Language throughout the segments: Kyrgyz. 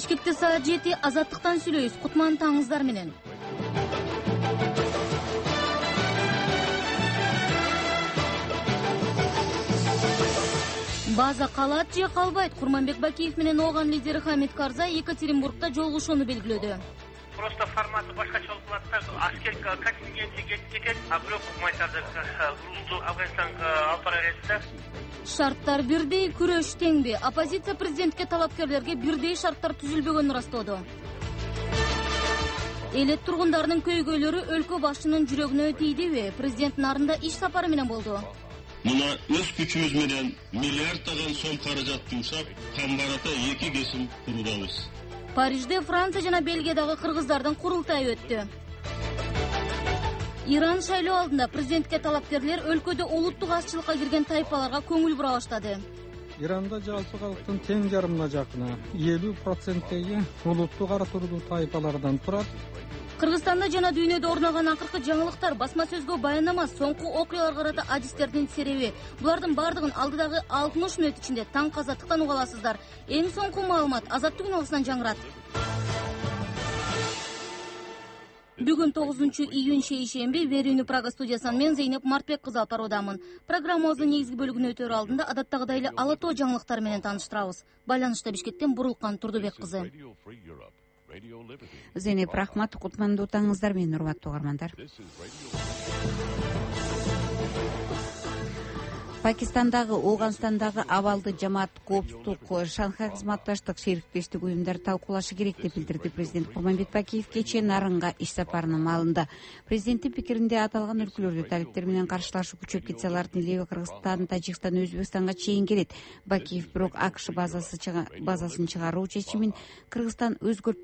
Бишкекте саат 7 азаттыктан сүйлөйбүз. Кутман таңыңыздар менен. База калат же калбайт? Курманбек Бакиев менен ОГАН лидери Хамид Карзай Екатеринбургда жолугушууну белгилөөдү. Просто форматы башкача болуп калат да. Аскер контингенти кетет, а бирок укмайтарды грузду Афганистанга алып бара берет да. Шарттар бирдей, күрөш теңби? Оппозиция президентке талапкерлерге бирдей шарттар түзүлбөгөнүн ырастоодо. Элет тургундарынын көйгөйлөрү өлкө башчынын жүрөгүнө тийдиби? Президент Нарында иш сапары менен болду. Мына өз күчүбүз менен миллиарддаган сом каражат жумшап, камбарата 2 кесим курудабыз. Парижде Франция жана Бельгиядагы кыргыздардын курултайы өттү. Иран шайлоо алдында президентке талапкерлер өлкөдө улуттук азчылыкка кирген тайпаларга көңүл бура баштады. Иранда жалпы калктын тең жарымына жакыны 50%-теги улуттук ара турдуу тайпалардан турат. Кыргызстанда жана дүйнөдө орнаган акыркы жаңылыктар басма сөзгө баянама соңку окуяларга карата адистердин себеби. Булардын бардыгын алдыдагы 60 мүнөт ичинде таң азаттыктан уга аласыздар. Эң соңку маалымат Азаттык үналысынан жаңырат. Бүгүн 9-июнь шейшемби Верүүнү Прага студиясынан мен Зейнеп Мартбек кызы алып баруудамын. Программабыздын негизги бөлүгүнө өтөр алдында адаттагыдай эле ала тоо жаңылыктар менен тааныштырабыз. Байланышта Бишкектен Бурулкан Турдубек кызы. Зейнеп рахмат, кутмандуу таңыңыздар менен урматтуу угармандар. Пакистандагы, Ооганстандагы абалды жамаат коопсуздук Шанхай кызматташтык шериктештик уюмдары талкуулашы керек деп билдирди президент Курманбек Бакиев кечээ Нарынга иш сапарынын маалында. Президенттин пикиринде аталган өлкөлөрдө талиптер менен каршылашуу күчөп кетсе, алардын Ливия, Кыргызстан, Тажикстан, Өзбекстанга чейин келет. Бакиев бирок АКШ базасын чыгаруу чечимин Кыргызстан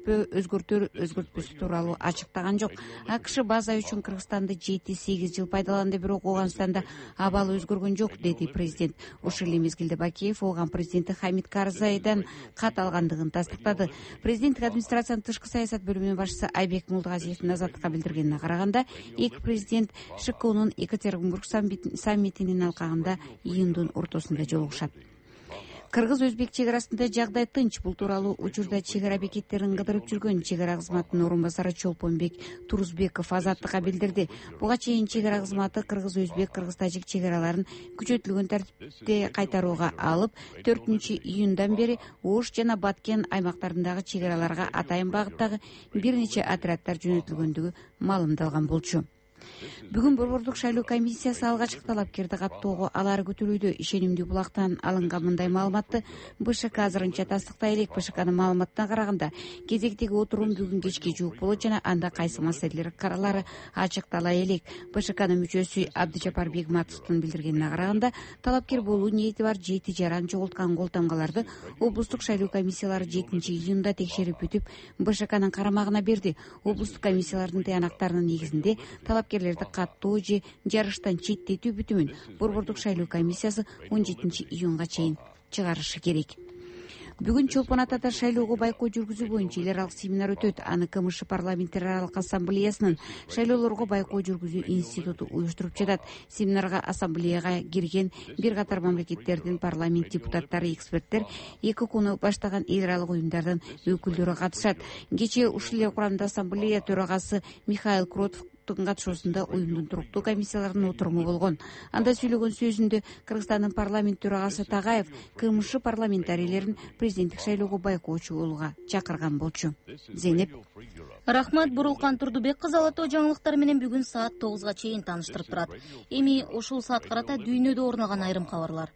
өзгөртпөсү тууралуу ачыктаган жок. АКШ база үчүн Кыргызстанды 7-8 жыл пайдаланды, бирок Ооганстанда абал өзгөргөн жок, деди президент. Ошол эле мезгилде Бакиев ОГАН президенти Хамид Карзайдан кат алгандыгын тастыктады. Президенттик администрациянын тышкы саясат бөлүмүнүн башчысы Айбек Мулдагазиевдин Азаттыкка билдиргенине караганда, эки президент ШКУнун Екатеринбург саммитинин алкагында июндун ортосунда жолугушат. Кыргыз-Өзбек чек арасында жагдай тынч. Бул тууралуу учурда чек ара бекеттерин кыдырып жүргөн чек ара кызматынын орун басары Чолпонбек Турузбеков Азаттыкка билдирди. Буга чейин чек ара кызматы Кыргыз-Өзбек, Кыргыз-Тажик чек араларын күчөтүлгөн тартипте кайтарууга алып, 4-июндан бери Ош жана Баткен аймактарындагы чек араларга атайын багыттагы бир нече отряддар жөнөтүлгөндүгү маалымдалган болчу. Бүгүн Борбордук шайлоо комиссиясы алгачкы талапкерди каттоого алары көтөрүүдө. Ишенимдүү булактан алынган мындай маалыматты БШК азырынча тастыктай элек. БШКнын маалыматына караганда, кезектеги отурум бүгүн кечке жуук болот жана анда кайсы маселелер каралары ачыктала элек. БШКнын мүчөсү Абдыжапар Бегматовдун билдиргенине караганда, талапкер болуу ниети бар 7 жаран жоголткан кол тамгаларды облустук шайлоо комиссиялары 7-июнда текшерип бүтүп, БШКнын карамагына берди. Облустук комиссиялардын тыянактарынын негизинде талапкерлерди каттоо же жарыштан четтетүү бүтүмүн Борбордук шайлоо комиссиясы 17-июнга чейин чыгарышы керек. Бүгүн Чолпон Атада шайлоого байкоо жүргүзүү боюнча эл аралык семинар өтөт. Аны КМШ парламенттер аралык ассамблеясынын шайлоолорго байкоо жүргүзүү институту уюштуруп жатат. Семинарга ассамблеяга кирген бир катар мамлекеттердин парламент депутаттары, эксперттер, эки кууну баштаган эл аралык уюмдардын өкүлдөрү катышат. Кечээ ушул эле курамда ассамблея төрагасы Михаил Кротов катышуусунда уюмдун туруктуу комиссияларынын отуруму болгон. Анда сүйлөгөн сөзүндө Кыргызстандын парламент төрагасы Тагаев КМШ парламентарийлерин президенттик шайлоого байкоочу болууга чакырган болчу. Зейнеп. Рахмат, Бурулкан Турдубек кызы ала тоо жаңылыктар менен бүгүн саат 9га чейин тааныштырып турат. Эми ушул саат карата дүйнөдө орнаган айрым кабарлар.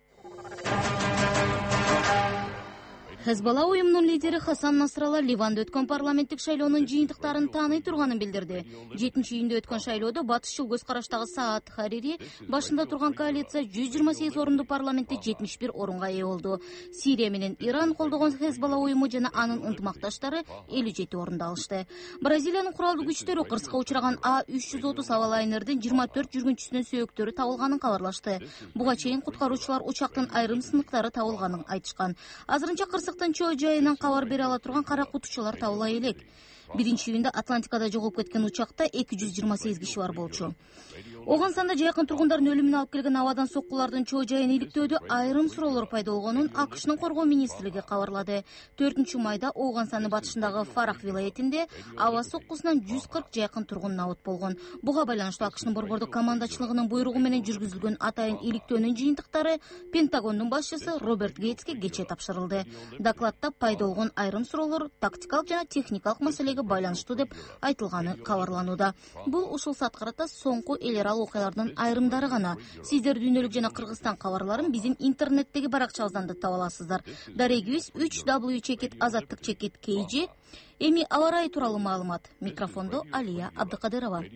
Хезбалла уюмунун лидери Хасан Насралла Ливанда өткөн парламенттик шайлоонун жыйынтыктарын тааный турганын билдирди. 7-июнда өткөн шайлоодо батышчыл көз караштагы Саад Харири башында турган коалиция 128 орунду парламентте 71 орунга ээ болду. Сирия менен Иран колдогон Хезбалла уюму жана анын ынтымакташтары 57 орунду алышты. Бразилиянын куралдуу күчтөрү кырсыкка учураган А330 аба лайнердин 24 жүргүнчүсүнүн сөөктөрү табылганын кабарлашты. Буга чейин куткаруучулар учактын айрым сыныктары табылганын айтышкан. Азырынча Чоо жайынан кабар бере ала турган кара кутучулар табыла элек. 1-июнда Атлантикада жоголуп кеткен учакта 228 киши бар болчу. Ооганстанда жайкын тургундардын өлүмүнө алып келген абадан соккулардын чоо жайын иликтөөдө айрым суроолор пайда болгонун АКШнын коргоо министрлиги кабарлады. 4-майда Ооганстандын батышындагы Фарах вилаятинде аба соккусунан 140 жайкын тургун набыт болгон. Буга байланыштуу АКШнын борбордук командачылыгынын буйругу менен жүргүзүлгөн атайын иликтөөнүн жыйынтыктары Пентагондун башчысы Роберт Гейтске кечээ тапшырылды. Докладта пайда болгон айрым суроолор тактикалык жана техникалык маселеге байланыштуу деп айтылганы кабарланууда. Бул ушул саат карата соңку эл аралык окуялардын айрымдары гана. Сиздер дүйнөлүк жана Кыргызстан кабарларын биздин интернеттеги баракчабыздан да таба аласыздар. Дарегибиз 3w@azаттык.kg. Эми аба ырайы тууралуу маалымат. Микрофондо Алия Абдыкадырова.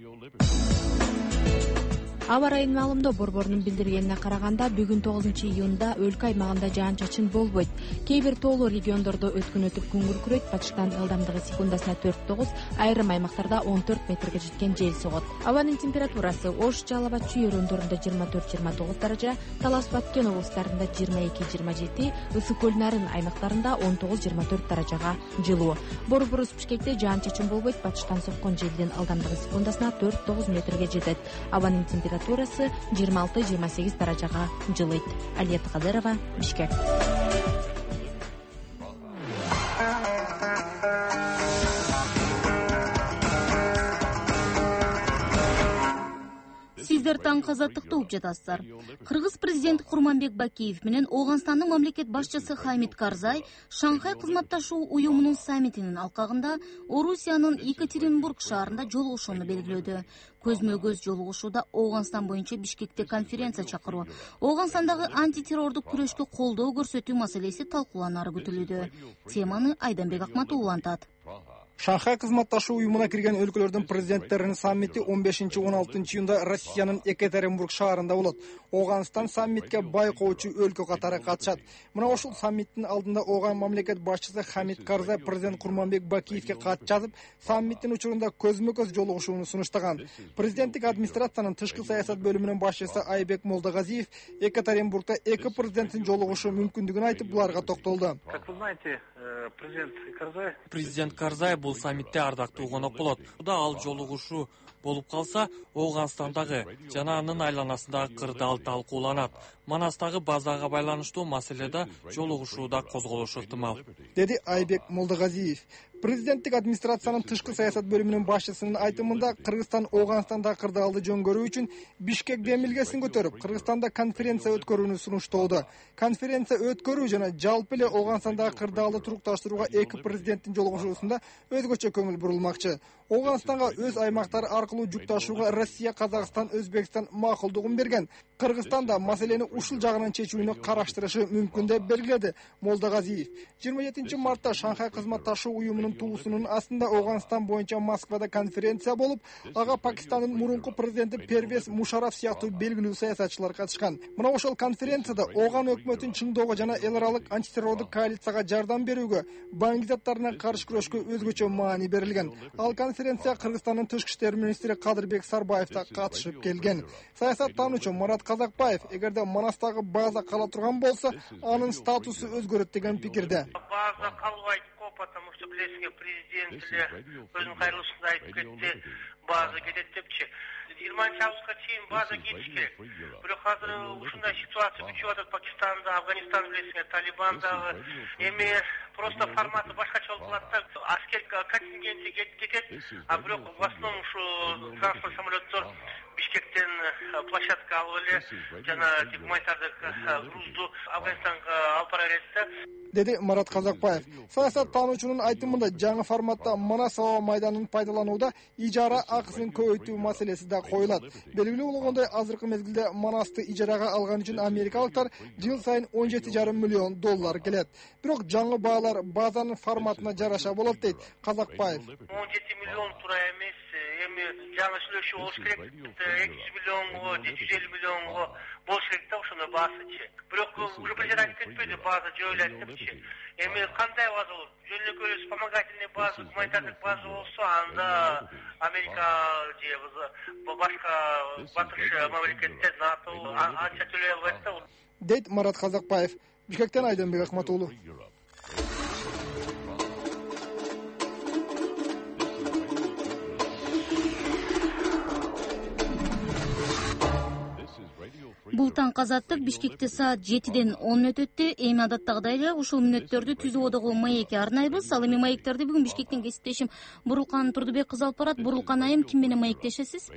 Аба ырайынын маалымдоо борборунун билдиргенине караганда бүгүн 9-июнда өлкө аймагында жаан-чачын болбойт. Кээ бир тоолуу региондордо өткөн күн күркүрөйт. Батыштан ылдамдыгы секундасына 4-9, айрым аймактарда 14 метрге жеткен жел согот. Абанын температурасы Ош, Жалал Абад, Чүй өрөөндөрүндө 24-29 даража, Талас, Баткен облустарында 22-27, Ысык көл Нарын аймактарында 19-24 даражага жылуу. Борборубуз Бишкекте жаан-чачын болбойт. Батыштан соккон желдин ылдамдыгы секундасына 4-9 метрге жетет. Абанын температурасы 26-28 даражага жылыйт. Алия Кадырова, Бишкек. Сиздер таңкы азаттыкты угуп жатасыздар. Кыргыз президенти Курманбек Бакиев менен Ооганстандын мамлекет башчысы Хамит Карзай Шанхай кызматташуу уюмунун саммитинин алкагында Орусиянын Екатеринбург шаарында жолугушууну белгилөөдө. Көзмө-көз жолугушууда Ооганстан боюнча Бишкекте конференция чакыруу, Ооганстандагы антитеррордук күрөшкө колдоо көрсөтүү маселеси талкууланары күтүлүүдө. Теманы Айданбек Акматов улантат. Шанхай кызматташуу уюмуна кирген өлкөлөрдүн президенттеринин саммити 15-16 июнда Россиянын Екатеринбург шаарында болот. Ооганстан саммитке байкоочу өлкө катары катышат. Мына ушул саммиттин алдында Ооган мамлекет башчысы Хамит Карзай президент Курманбек Бакиевке кат жазып, саммиттин учурунда көзмө-көз жолугушууну сунуштаган. Президенттик администрациянын тышкы саясат бөлүмүнүн башчысы Айбек Молдогазиев Екатеринбургда эки президенттин жолугушуу мүмкүндүгүн айтып, буларга токтолду. Как вы знаете, Президент Карзай бул саммитте ардактуу конок болот. Ал жолугушуу болуп калса, Ооганстандагы жана анын айланасындагы кырдаал талкууланат. Манастагы базага байланыштуу маселеде жолугушууда козголушу ыктымал, деди Айбек Молдогазиев. Президенттик администрациянын тышкы саясат бөлүмүнүн башчысынын айтымында Кыргызстан Ооганстанда кырдаалды жөнгөрүү үчүн Бишкек демилгесин көтөрүп, Кыргызстанда конференция өткөрүүнү сунуштоодо. Конференция өткөрүү жана жалпы эле Ооганстандагы кырдаалды турукташтырууга эки президенттин жолугушуусунда өзгөчө көңүл бурулмакчы. Ооганстанга өз аймактары аркылуу жүк ташууга Россия, Казакстан, Өзбекстан макулдугун берген. Кыргызстан да маселени ушул жагынан чечүүнү караштырышы мүмкүн деп белгиледи Молдогазиев. 27-мартта Шанхай кызматташуу уюмунун туусунун астында Ооганстан боюнча Москвада конференция болуп, ага Пакистандын мурунку президенти Первез Мушараф сыяктуу белгилүү саясатчылар катышкан. Мына ошол конференцияда Ооган өкмөтүн чыңдоого жана эл аралык антитеррордук коалицияга жардам берүүгө, баңгизаттарына каршы күрөшкө өзгөчө маани берилген. Ал конференция Кыргызстандын тышкы иштер министри Кадырбек Сарбаев да катышып келген. Саясаттануучу Марат Казакбаев, эгерде Манастагы база кала турган болсо, анын статусу өзгөрөт деген пикирде. База калбайт, потому что билесизге президент өзүнүн кайрылышында айтып кетти, база кетет депчи. 20-августка чейин база кетиш керек. Бирок азыр ушундай ситуация күчүп атат Пакистанда, Афганистан билесизге, Талибандагы. Эми просто форматы башкача болуп калат да. Аскер контингенция кетет, а бирок в основном ушу транспорт самолеттор Бишкектен площадка алып эле жана гуманитардык грузду Афганистанга алып бара берет да, деди Марат Казакбаев. Саясаттануучунун айтымында жаңы форматта Манас аба майданын пайдаланууда ижара акысын көбөйтүү маселеси да коюлат. Белгилүү болгондой, азыркы мезгилде Манасты ижарага алган үчүн америкалыктар жыл сайын $17,5 миллион келет. Бирок жаңы баалар базанын форматына жараша болот дейт Казакбаев. 17 миллион туура эмес, эми жаңы сүйлөшүү болуш керек. 200 миллионго, 150 миллионго болуш керек да ошондой баасычы. Бирок уже президент айтып кетпеди, база жоюлат депчи. Эми кандай база болот? Жөн эле вспомогательный база, гуманитардык база болсо, анда Америка же башка батыш мамлекеттер НАТО анча төлөй албайт да, дейт Марат Казакбаев. Бишкектен Айданбек Акматуулу. Бул таңкы Азаттык Бишкекте саат 7-ден 10 өтөттү. Эми адаттагыдай эле ушул мүнөттөрдү түзүү одогу маекке арнайбыз. Ал эми маектерди бүгүн Бишкектен кесиптешим Бурулкан Турдубек кызы алып барат. Бурулкан айым, ким менен маектешесиз?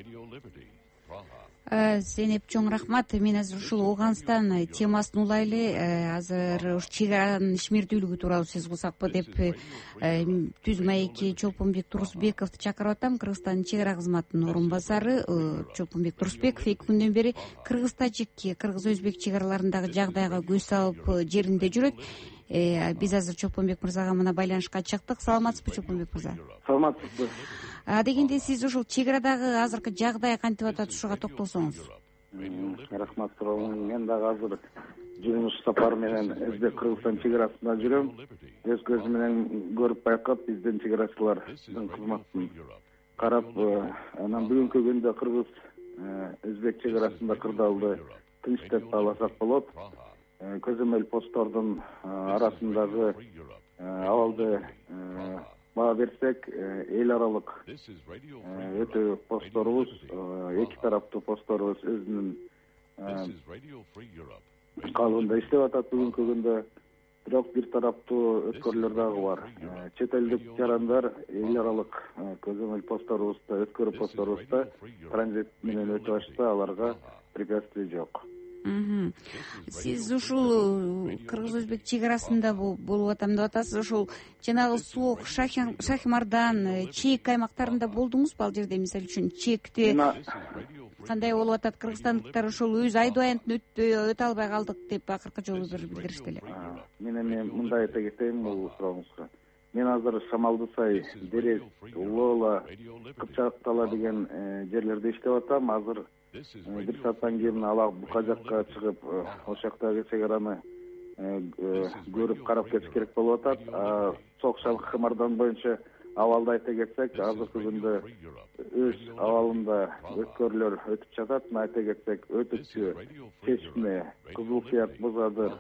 Зейнеп, чоң рахмат. Мен азыр ушул Ооганстан темасын улайлы. Азыр ушу чек аранын ишмердүүлүгү тууралуу сөз кылсакпы деп түз маекке Чолпонбек Турусбековду чакырып атам. Кыргызстандын чек ара кызматынын орун басары Чолпонбек Турусбеков 2 күндөн бери кыргыз-тажик, кыргыз-өзбек чек араларындагы жагдайга көз салып жеринде жүрөт. Биз азыр Чолпонбек мырзага мына байланышка чыктык. Саламатсызбы, Чолпонбек мырза? Саламатсызбы. Дегенде сиз ушул чек арадагы азыркы жагдай кантип атат, ушуга токтолсоңуз. Рахмат сурооңузга. Мен дагы азыр жумуш сапары менен Өзбек Кыргызстан чек арасында жүрөм. Өз көзүм менен көрүп байкап, биздин чек арачылардын кызматын карап, анан бүгүнкү күндө Кыргыз Өзбек чек арасында кырдаалды тынч деп бааласак болот. Көзөмөл посттордун арасындагы абалды баа берсек, эл аралык өтө постторубуз, эки тараптуу постторубуз өзүнүн калыбында иштеп атат бүгүнкү күндө. Бирок бир тараптуу өткөрүүлөр дагы бар. Чет элдик жарандар эл аралык көзөмөл постторубузда, өткөрүү постторубузда транзит менен өтүп атышса, аларга препятствий жок. Сиз ушул кыргыз-өзбек чек арасында болуп атам деп атасыз. Ушул жанагы Суок, Шахимардан, Чек аймактарында болдуңузбу? Ал жерде мисалы үчүн Чекте кандай болуп атат? Кыргызстандыктар ушул өз айдоонтун өтө албай калдык деп акыркы жолу билдиришти эле. Мен мындай айта кетейин бул сурооңузга. Мен азыр Шамалды сай, Дерек, Лола, Кыпчактала деген жерлерде иштеп атам. Азыр бир сааттан кийин ала бука жакка чыгып, ошол жактагы чек араны көрүп карап кетиш керек болуп атат. Сок Шахимардан боюнча абалды айта кетсек, азыркы күндө өз абалында өткөрүүлөр өтүп жатат. Айта кетсек, Өтүкчү, Чечме, Кызыл Кыяк, Бузадыр,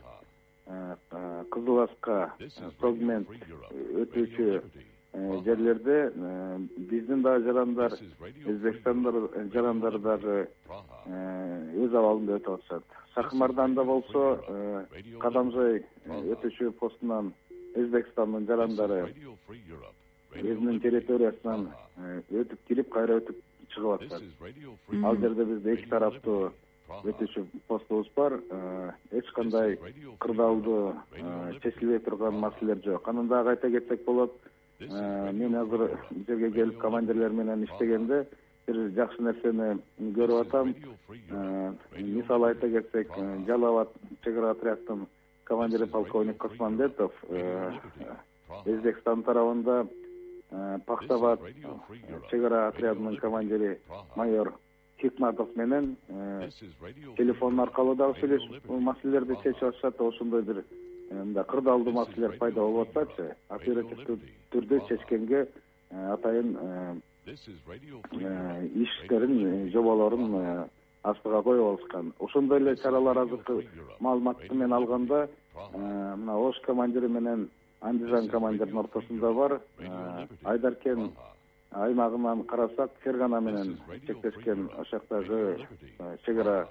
Кызыл Аска, Согмент өтүүчү жерлерде биздин дагы жарандар, Өзбекстандын жарандары дагы өз абалында өтүп атышат. Шахимарданда болсо, Кадамжай өтүүчү постунан Өзбекстандын жарандары өзүнүн территориясынан өтүп кирип, кайра өтүп чыгып атышат. Ал жерде бизде эки тараптуу өтүүчү постубуз бар. Эч кандай кырдаалдуу чечилбей турган маселелер жок. Анан дагы айта кетсек болот, мен азыр жерге келип командирлер менен иштегенде бир жакшы нерсени көрүп атам. Мисалы айта кетсек, Жалал Абад чек ара отрядынын командири полковник Косманбетов Өзбекстан тарабында Пахтабад чек ара отрядынын командири майор Хикматов менен телефон аркылуу дагы сүйлөшүп маселелерди чечип атышат. Ошондой бир кырдаалдуу маселелер пайда болуп атсачы, оперативдүү түрдө чечкенге атайын иштерин, жоболорун астыга коюп алышкан. Ошондой эле чаралар азыркы маалыматты мен алганда мына Ош командири менен Андижан командиринин ортосунда бар. Айдаркен аймагынан карасак, Фергана менен чектешкен ошол жактагы чек ара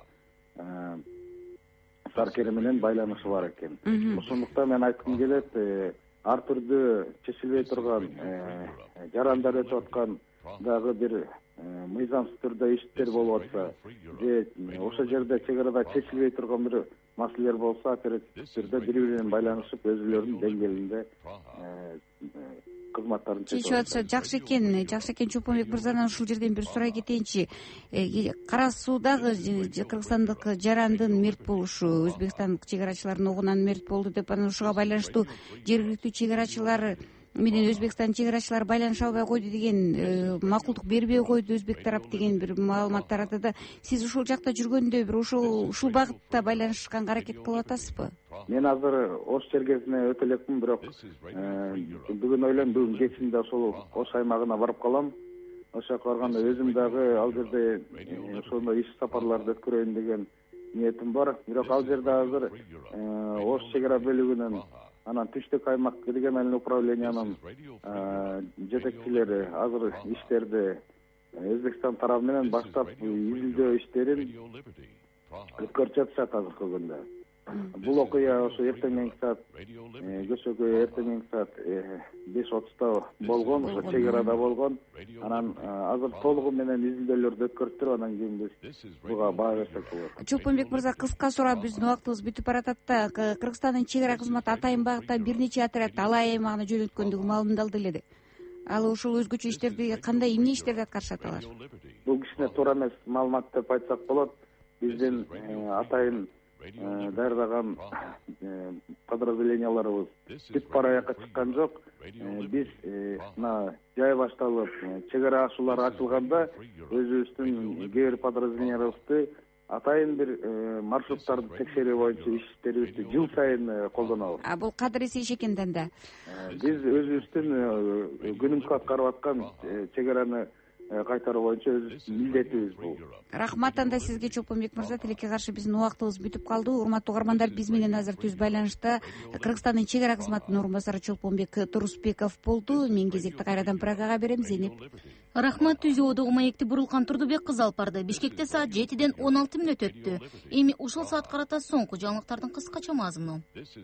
Саркери менен байланышы бар экен. Ошондуктан мен айткым келет, ар түрдүү чечилбей турган жарандар өтүп аткан дагы бир мыйзамсыз түрдө иштер болуп атса, же ошол жерде чек арада чечилбей турган бир маселелер болсо, оперативдүү түрдө бири бири менен байланышып, өзүлөрүнүн деңгээлинде кызматтарын чечип атса жакшы экен. Жакшы экен. Чолпонбек мырзадан ушул жерден бир сурай кетейинчи. Кара Суудагы кыргызстандык жарандын мерт болушу, Өзбекстандык чек арачылардын огунан мерт болду деп, анан ушуга байланыштуу жергиликтүү чек арачылар менен Өзбекстан чек арачылары байланыша албай койду деген, макулдук бербей койду өзбек тарап деген бир маалымат таратты. Сиз ушул жакта жүргөндө бир ушул багытта байланышканга аракет кылып атасызбы? Мен азыр Ош чергесине өтө элекмин, бирок бүгүн ойлойм, бүгүн кечинде ошол Ош аймагына барып калам. Ошол жака барганда өзүм дагы ал жерде ошондой иш сапарларды өткөрөйүн деген ниетим бар. Бирок ал жерде азыр Ош чек ара бөлүгүнүн, анан Түштүк аймак региональный управлениянын жетекчилери азыр иштерди Өзбекстан тарабы менен баштап изилдөө иштерин өткөрүп жатышат азыркы күндө. Бул окуя ошо эртең менги саат көчөгө эртең менги саат 5:30 болгон, ошо чек арада болгон. Анан азыр толугу менен изилдөөлөрдү өткөрүптүр, анан кийин биз буга баа берсек болот. Чолпонбек мырза, кыска суроо, биздин убактыбыз бүтүп баратат да. Кыргызстандын чек ара кызматы Атайын багытта бир нече отряд Алай аймагына жөнөткөндүгү маалымдалды эле. Ал ушул өзгөчө иштерди кандай, эмне иштерди аткарышат алар? Бул кичине туура эмес маалымат деп айтсак болот. Биздин Атайын даярдаган подразделенияларыбыз бүт бараякка чыккан жок. Биз мына жай башталып, чек ара ашуулар ачылганда өзүбүздүн кээ бир подразделенияларыбызды атайын бир маршруттарды текшерүү боюнча иштерибизди жыл сайын колдонобуз. Бул кадыресий иш экен да. Биз өзүбүздүн күнүмдүк аткарып аткан чек араны кайтаруу боюнча өзүбүздүн милдетибиз бул. Рахмат анда сизге, Чолпонбек мырза. Тилекке каршы биздин убактыбыз бүтүп калды. Урматтуу угармандар, биз менен азыр түз байланышта Кыргызстандын чек ара кызматынын орун басары Чолпонбек Турусбеков болду. Мен кезекти кайрадан Прагага берем. Зейнеп. Рахмат. Түзөөдөгү маекти Бурулкан Турдубек кызы алып барды. Бишкекте саат 7:16 өттү. Эми ушул саат карата соңку жаңылыктардын кыскача мазмуну.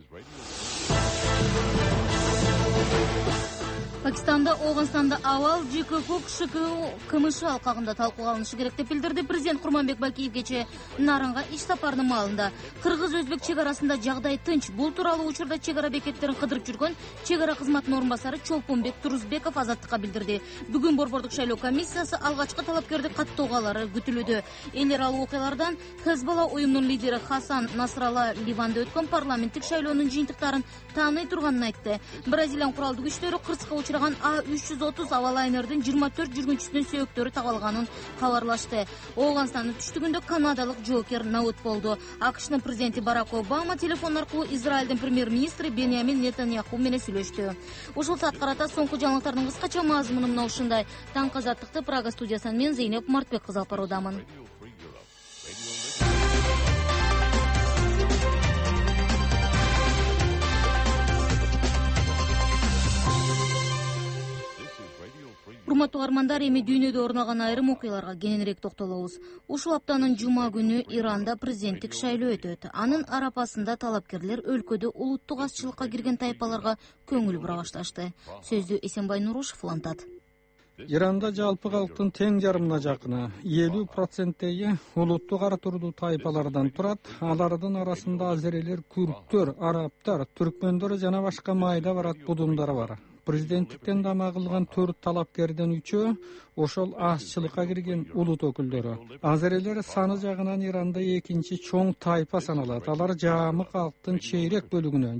Пакистанда, Оғанстанда абал ЖКХ КМШ алкагында талкууланышы керек деп билдирди президент Курманбек Бакиев кечээ Нарынга иш сапарынын маалында. Кыргыз-өзбек чек арасында жагдай тынч. Бул тууралуу учурда чек ара бекеттерин кыдырып жүргөн чек ара кызматынын орун басары Чолпонбек Турусбеков Азаттыкка билдирди. Бүгүн Борбордук шайлоо комиссиясы алгачкы талапкерди каттоого күтүлүүдө. Элер ал окуялардан Хезболла уюмунун лидери Хасан Насралла Ливанда өткөн парламенттик шайлоонун жыйынтыктарын тааный турганын айтты. Бразилиянын куралдуу күчтөрү кырсыкка учураган А330 авиалайнердин 24 жүргүнчүсүнүн сөөктөрү табылганын кабарлашты. Оғанстандын түштүгүндө канадалык Джокер набыт болду. АКШнын президенти Барак Обама телефон аркылуу Израилдин премьер-министри Беньямин Нетаньяху менен сүйлөштү. Ушул саат карата соңку жаңылыктардын кыскача мазмуну мына ушундай. Таңкы азаттыкты Прага студиясынан мен Зейнеп Мартбек кызы алып баруудамын. Урматтуу угармандар, эми дүйнөдө орун алган айрым окуяларга кененирээк токтолобуз. Ушул аптанын жума күнү Иранда президенттик шайлоо өтөт. Анын арапасында талапкерлер өлкөдө улуттук азчылыкка кирген тайпаларга көңүл бура башташты. Сөздү Эсенбай Нурушев улантат. Иранда жалпы калктын тең жарымына жакыны 50% улуттук ара турдуу тайпалардан турат. Алардын арасында азерелер, күрттөр, арабтар, түркмөндөр жана башка майда барат будундар бар. Президенттиктен дама кылган 4 талапкерден 3-өө ошол азчылыкка кирген улут өкүлдөрү. Азерелер саны жагынан Иранда экинчи чоң тайпа саналат. Алар жаамы калктын чейрек бөлүгүнө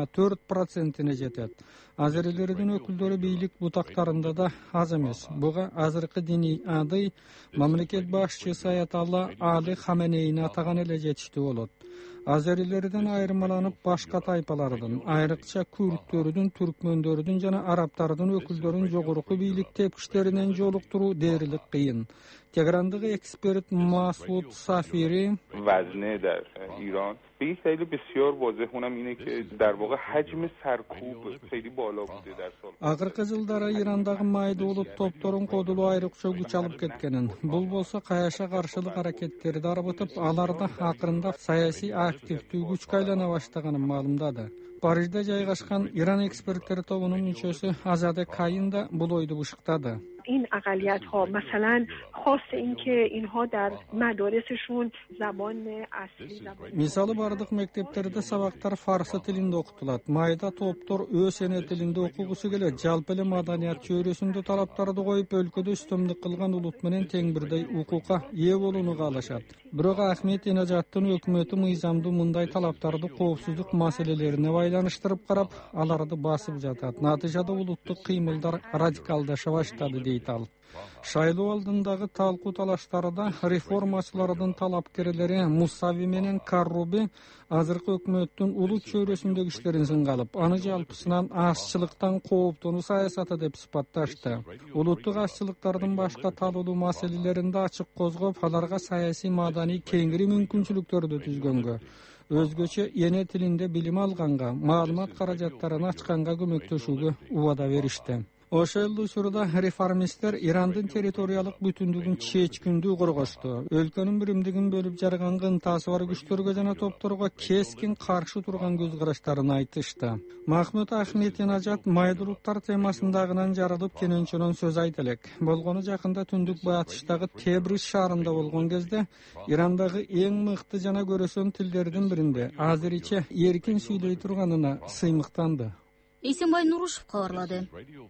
24%-не жетет. Азерелердин өкүлдөрү бийлик бутактарында да аз эмес. Буга азыркы диний адый мамлекет башчысы Аятолла Али Хаменейни атаган эле жетиштүү болот. Азерилерден айырмаланып башка тайпалардын, айрыкча күрттөрдүн, түркмөндөрдүн жана арабтардын өкүлдөрүн жогорку бийлик тепкичтеринен жолуктуруу дээрлик кыйын. Теграндагы эксперт Масуд Сафири وزنه در ایران به یک دلیل بسیار واضح اونم اینه که در واقع حجم سرکوب خیلی بالا بوده در سال. Акыркы жылдары Ирандагы майда улут топторун кодулуу айрыкча күч алып кеткенин. Бул болсо каяша каршылык аракеттерди арбытып, аларда акырында саясий активдүү күчкө айлана баштаганын маалымдады. Парижде жайгашкан Иран эксперттер тобунун мүчөсү Азаде Кайын да бул ойду бышыктады. این اقلیت‌ها مثلا خاص این که اینها در مدارسشون زبان اصلی زبان Мисалы бардык мектептерде сабактар фарсы тилинде окутулат. Майда топтор өз эне тилинде окугусу келет. Жалпы эле маданият чөйрөсүндө талаптарды коюп, өлкөдө үстөмдүк кылган улут менен тең бирдей укукка ээ болууну каалашат. Бирок Ахмед Инежаттын өкмөтү мыйзамдуу мындай талаптарды коопсуздук маселелерине байланыштырып карап, аларды басып жатат. Натыйжада улуттук кыймылдар радикалдаша баштады дейт ал. Шайлоо алдындагы талкуу талаштарда реформачылардын талапкерлери Мусави менен Карруби азыркы өкмөттүн улут чөйрөсүндөгү иштерин сынга алып, аны жалпысынан азчылыктан кооптонуу саясаты деп сыпатташты. Улуттук азчылыктардын башка талоолуу маселелеринде ачык козгоп, аларга саясий маданий кеңири мүмкүнчүлүктөрдү түзгөнгө, өзгөчө эне тилинде билим алганга, маалымат каражаттарын ачканга көмөктөшүүгө убада беришти. Ошол эле учурда реформисттер Ирандын территориялык бүтүндүгүн чечкиндүү коргошту. Өлкөнүн биримдигин бөлүп жарган кынтасы бар күчтөргө жана топторго кескин каршы турган көз караштарын айтышты. Махмуд Ахмединажад майдулуктар темасындагынан жарылып кененчөнөн сөз айта элек. Болгону жакында түндүк батыштагы Тебриз шаарында болгон кезде Ирандагы эң мыкты жана көрөсөн тилдердин биринде азырыча эркин сүйлөй турганына сыймыктанды. Эсенбай Нурушев кабарлады.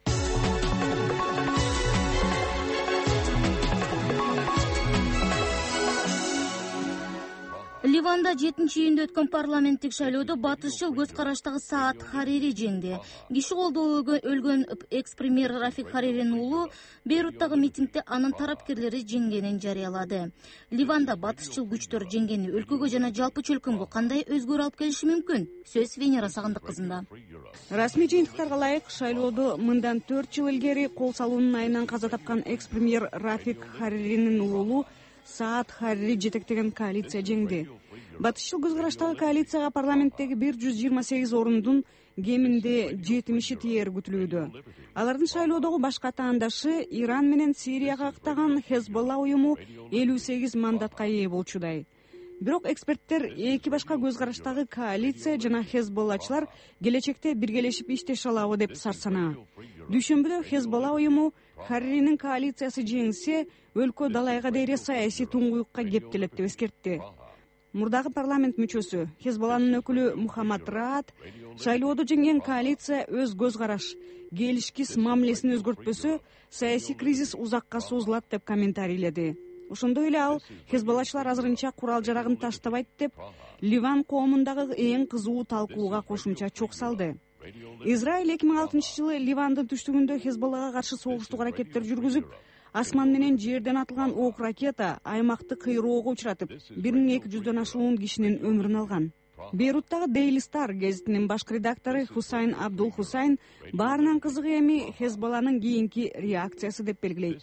Ливанда 7-июнда өткөн парламенттик шайлоодо батышчыл көз караштагы Саад Харири жеңди. Киши колдоо өлгөн экс-премьер Рафик Хариринин уулу Бейруттагы митингде анын тарапкерлери жеңгенин жарыялады. Ливанда батышчыл күчтөр жеңгени өлкөгө жана жалпы чөлкөмгө кандай өзгөрүү алып келиши мүмкүн? Сөз Венера Сагындык кызында. Расмий жыйынтыктарга ылайык шайлоодо мындан 4 жыл илгери кол салуунун айынан каза тапкан экс-премьер Рафик Хариринин уулу Саад Харири жетектеген коалиция жеңди. Батышчыл көз караштагы коалицияга парламенттеги 128 орундун кеминде 70 тээр күтүлүүдө. Алардын шайлоодогу башка таандашы Иран менен Сирияга актаган Хезболла уюму 58 мандатка ээ болчудай. Бирок эксперттер эки башка көз караштагы коалиция жана Хезболлачылар келечекте биргелешип иштеше алабы деп сарсанаа. Дүйшөмбүдө Хезболла уюму Хариринин коалициясы жеңсе, өлкө далайга дейре саясий туңгуюкка кептелет деп эскертти. Мурдагы парламент мүчөсү Хезболланын өкүлү Мухаммад Раат шайлоодо жеңген коалиция өз көз караш, келишкис мамилесин өзгөртпөсө, саясий кризис узакка созулат деп комментарийледи. Ошондой эле ал Хезболлачылар азырынча курал жарагын таштабайт деп Ливан коомундагы эң кызуу талкууга кошумча чок салды. Израиль 2006-жылы Ливандын түштүгүндө Хезболлага каршы согуштук аракеттер жүргүзүп, асман менен жерден атылган ок ракета аймакты кыйроого учуратып, 1200дөн ашуун кишинин өмүрүн алган. Бейруттагы Daily Star гезитинин баш редактору Хусайн Абдул Хусайн баарынан кызыгы эми Хезболланын кийинки реакциясы деп белгилейт.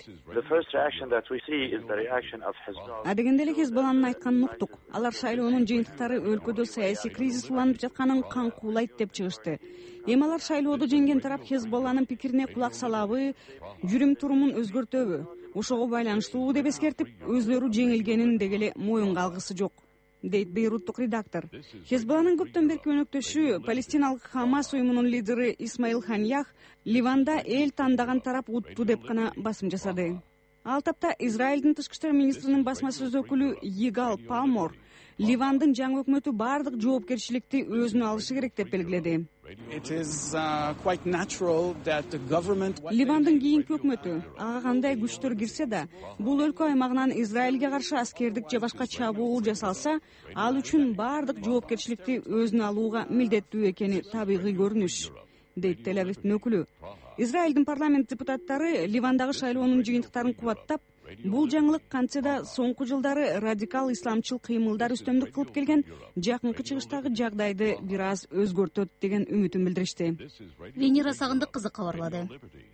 Адегенде эле Хезболланын айтканын уктук. Алар шайлоонун жыйынтыктары өлкөдө саясий кризис уланып жатканын каңкуулайт деп чыгышты. Эми алар шайлоодо жеңген тарап Хезболланын пикирине кулак салабы, жүрүм-турумун өзгөртөбү, ошого байланыштуу деп эскертип, өзлөрү жеңилгенин дегеле моюнга алгысы жок, дейт бейруттук редактор. Хезболланын көптөн берки өнөктөшү палестиналык Хамас уюмунун лидери Исмаил Ханьях Ливанда эл тандаган тарап утту деп гана басым жасады. Ал тапта Израилдин тышкы иштер министринин басма сөз өкүлү Йигал Палмор Ливандын жаңы өкмөтү бардык жоопкерчиликти өзүнө алышы керек деп белгиледи. Ливандын кийинки өкмөтү ага кандай күчтөр кирсе да, бул өлкө аймагынан Израилге каршы аскердик же башка чабуул жасалса, ал үчүн бардык жоопкерчиликти өзүнө алууга милдеттүү экени табигый көрүнүш, дейт Тель-Авивдин өкүлү. Израилдин парламент депутаттары Ливандагы шайлоонун жыйынтыктарын кубаттап, бул жаңылык кантсе да соңку жылдары радикал исламчыл кыймылдар үстөмдүк кылып келген жакынкы чыгыштагы жагдайды бир аз өзгөртөт деген үмүтүн билдиришти. Венера Сагындык кызы кабарлады.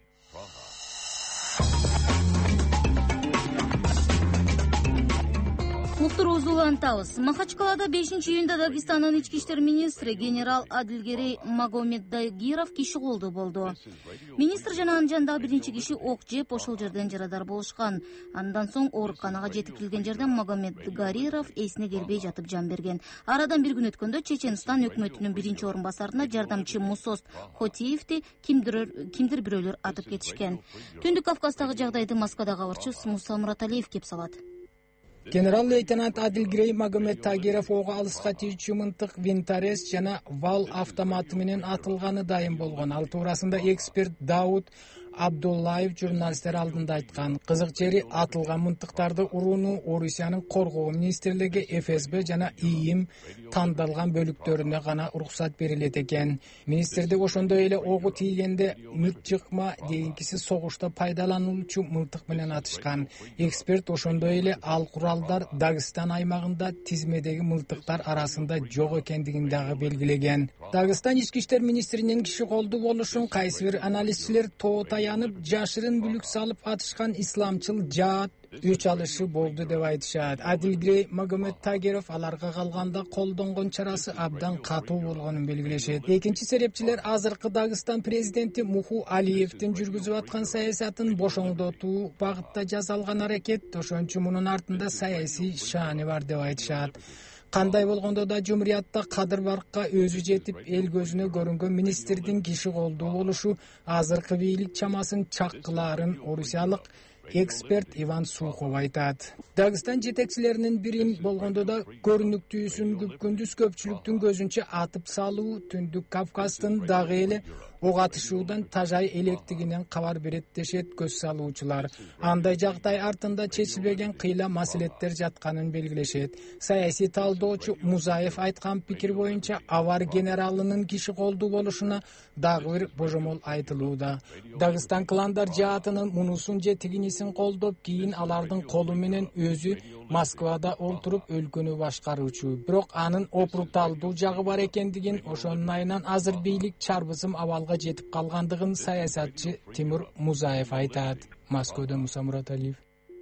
Уктуруубузду улантабыз. Махачкалада 5-июнда Дагыстанын ички иштер министри генерал Адилгерей Магомеддагиров киши колдуу болду. Министр жана анын жанындагы биринчи киши ок жеп ошол жерден жарадар болушкан. Андан соң ооруканага жеткирилген жерден Магомеддагиров эсине келбей жатып жан берген. Арадан бир күн өткөндө Чеченстан өкмөтүнүн биринчи орун басарына жардамчы Мусост Хотиевди кимдир бирөөлөр атып кетишкен. Түндүк Кавказдагы жагдайды Москвада кабарчыбыз Муса Мураталиев кеп салат. Генерал-лейтенант Адилгерей Магомеддагиров ого алыска тийүүчү мынтык Винторез жана Вал автоматы менен атылганы дайым болгон. Ал туурасында эксперт Дауд Абдуллаев журналисттер алдында айткан. Кызык жери атылган мынтыктарды урууну Орусиянын коргоо министрлиги ФСБ жана ИИМ тандалган бөлүктөрүнө гана уруксат берилет экен. Министрдик ошондой эле огу тийгенде мүт чыкма дегенкиси согушта пайдаланылуучу мылтык менен атышкан. Эксперт ошондой эле ал куралдар Дагыстан аймагында тизмедеги мылтыктар арасында жок экендигин дагы белгилеген. Дагыстан ички иштер министринин киши колдуу болушун кайсы бир анализчилер тоотай таянып, жашырын бүлүк салып атышкан исламчыл жаат өч алышы болду деп айтышат. Адилгерей Магомедтагиров аларга калганда колдонгон чарасы абдан катуу болгонун белгилешет. Экинчи серепчилер азыркы Дагыстан президенти Муху Алиевдин жүргүзүп аткан саясатын бошоңдотуу багытта жасалган аракет, ошончу мунун артында саясий шааны бар деп айтышат. Кандай болгондо да жумуриятта кадыр баркка өзү жетип, эл көзүнө көрүнгөн министрдин киши колдуу болушу азыркы бийлик чамасын чаккылаарын орусиялык эксперт Иван Сухов айтат. Дагыстан жетекчилеринин бирин болгондо да көрүнүктүүсүн күндүз көпчүлүктүн көзүнчө атып салуу Түндүк Кавказдын дагы эле ок атышуудан тажай электигинен кабар берет дешет көз салуучулар. Андай жагдай артында чечилбеген кыйла маселеттер жатканын белгилешет. Саясий талдоочу Музаев айткан пикир боюнча авар генералынын киши колдуу болушуна дагы бир божомол айтылууда. Дагыстан кландар жаатынын мунусун же тигинисин колдоп, кийин алардын колу менен өзү Москвада олтуруп өлкөнү башкаруучу. Бирок анын опурталдуу жагы бар экендигин, ошонун айынан азыр бийлик чарбызым абалга жетип калгандыгын саясатчы Тимур Музаев айтат. Москвадан Муса Мураталиев.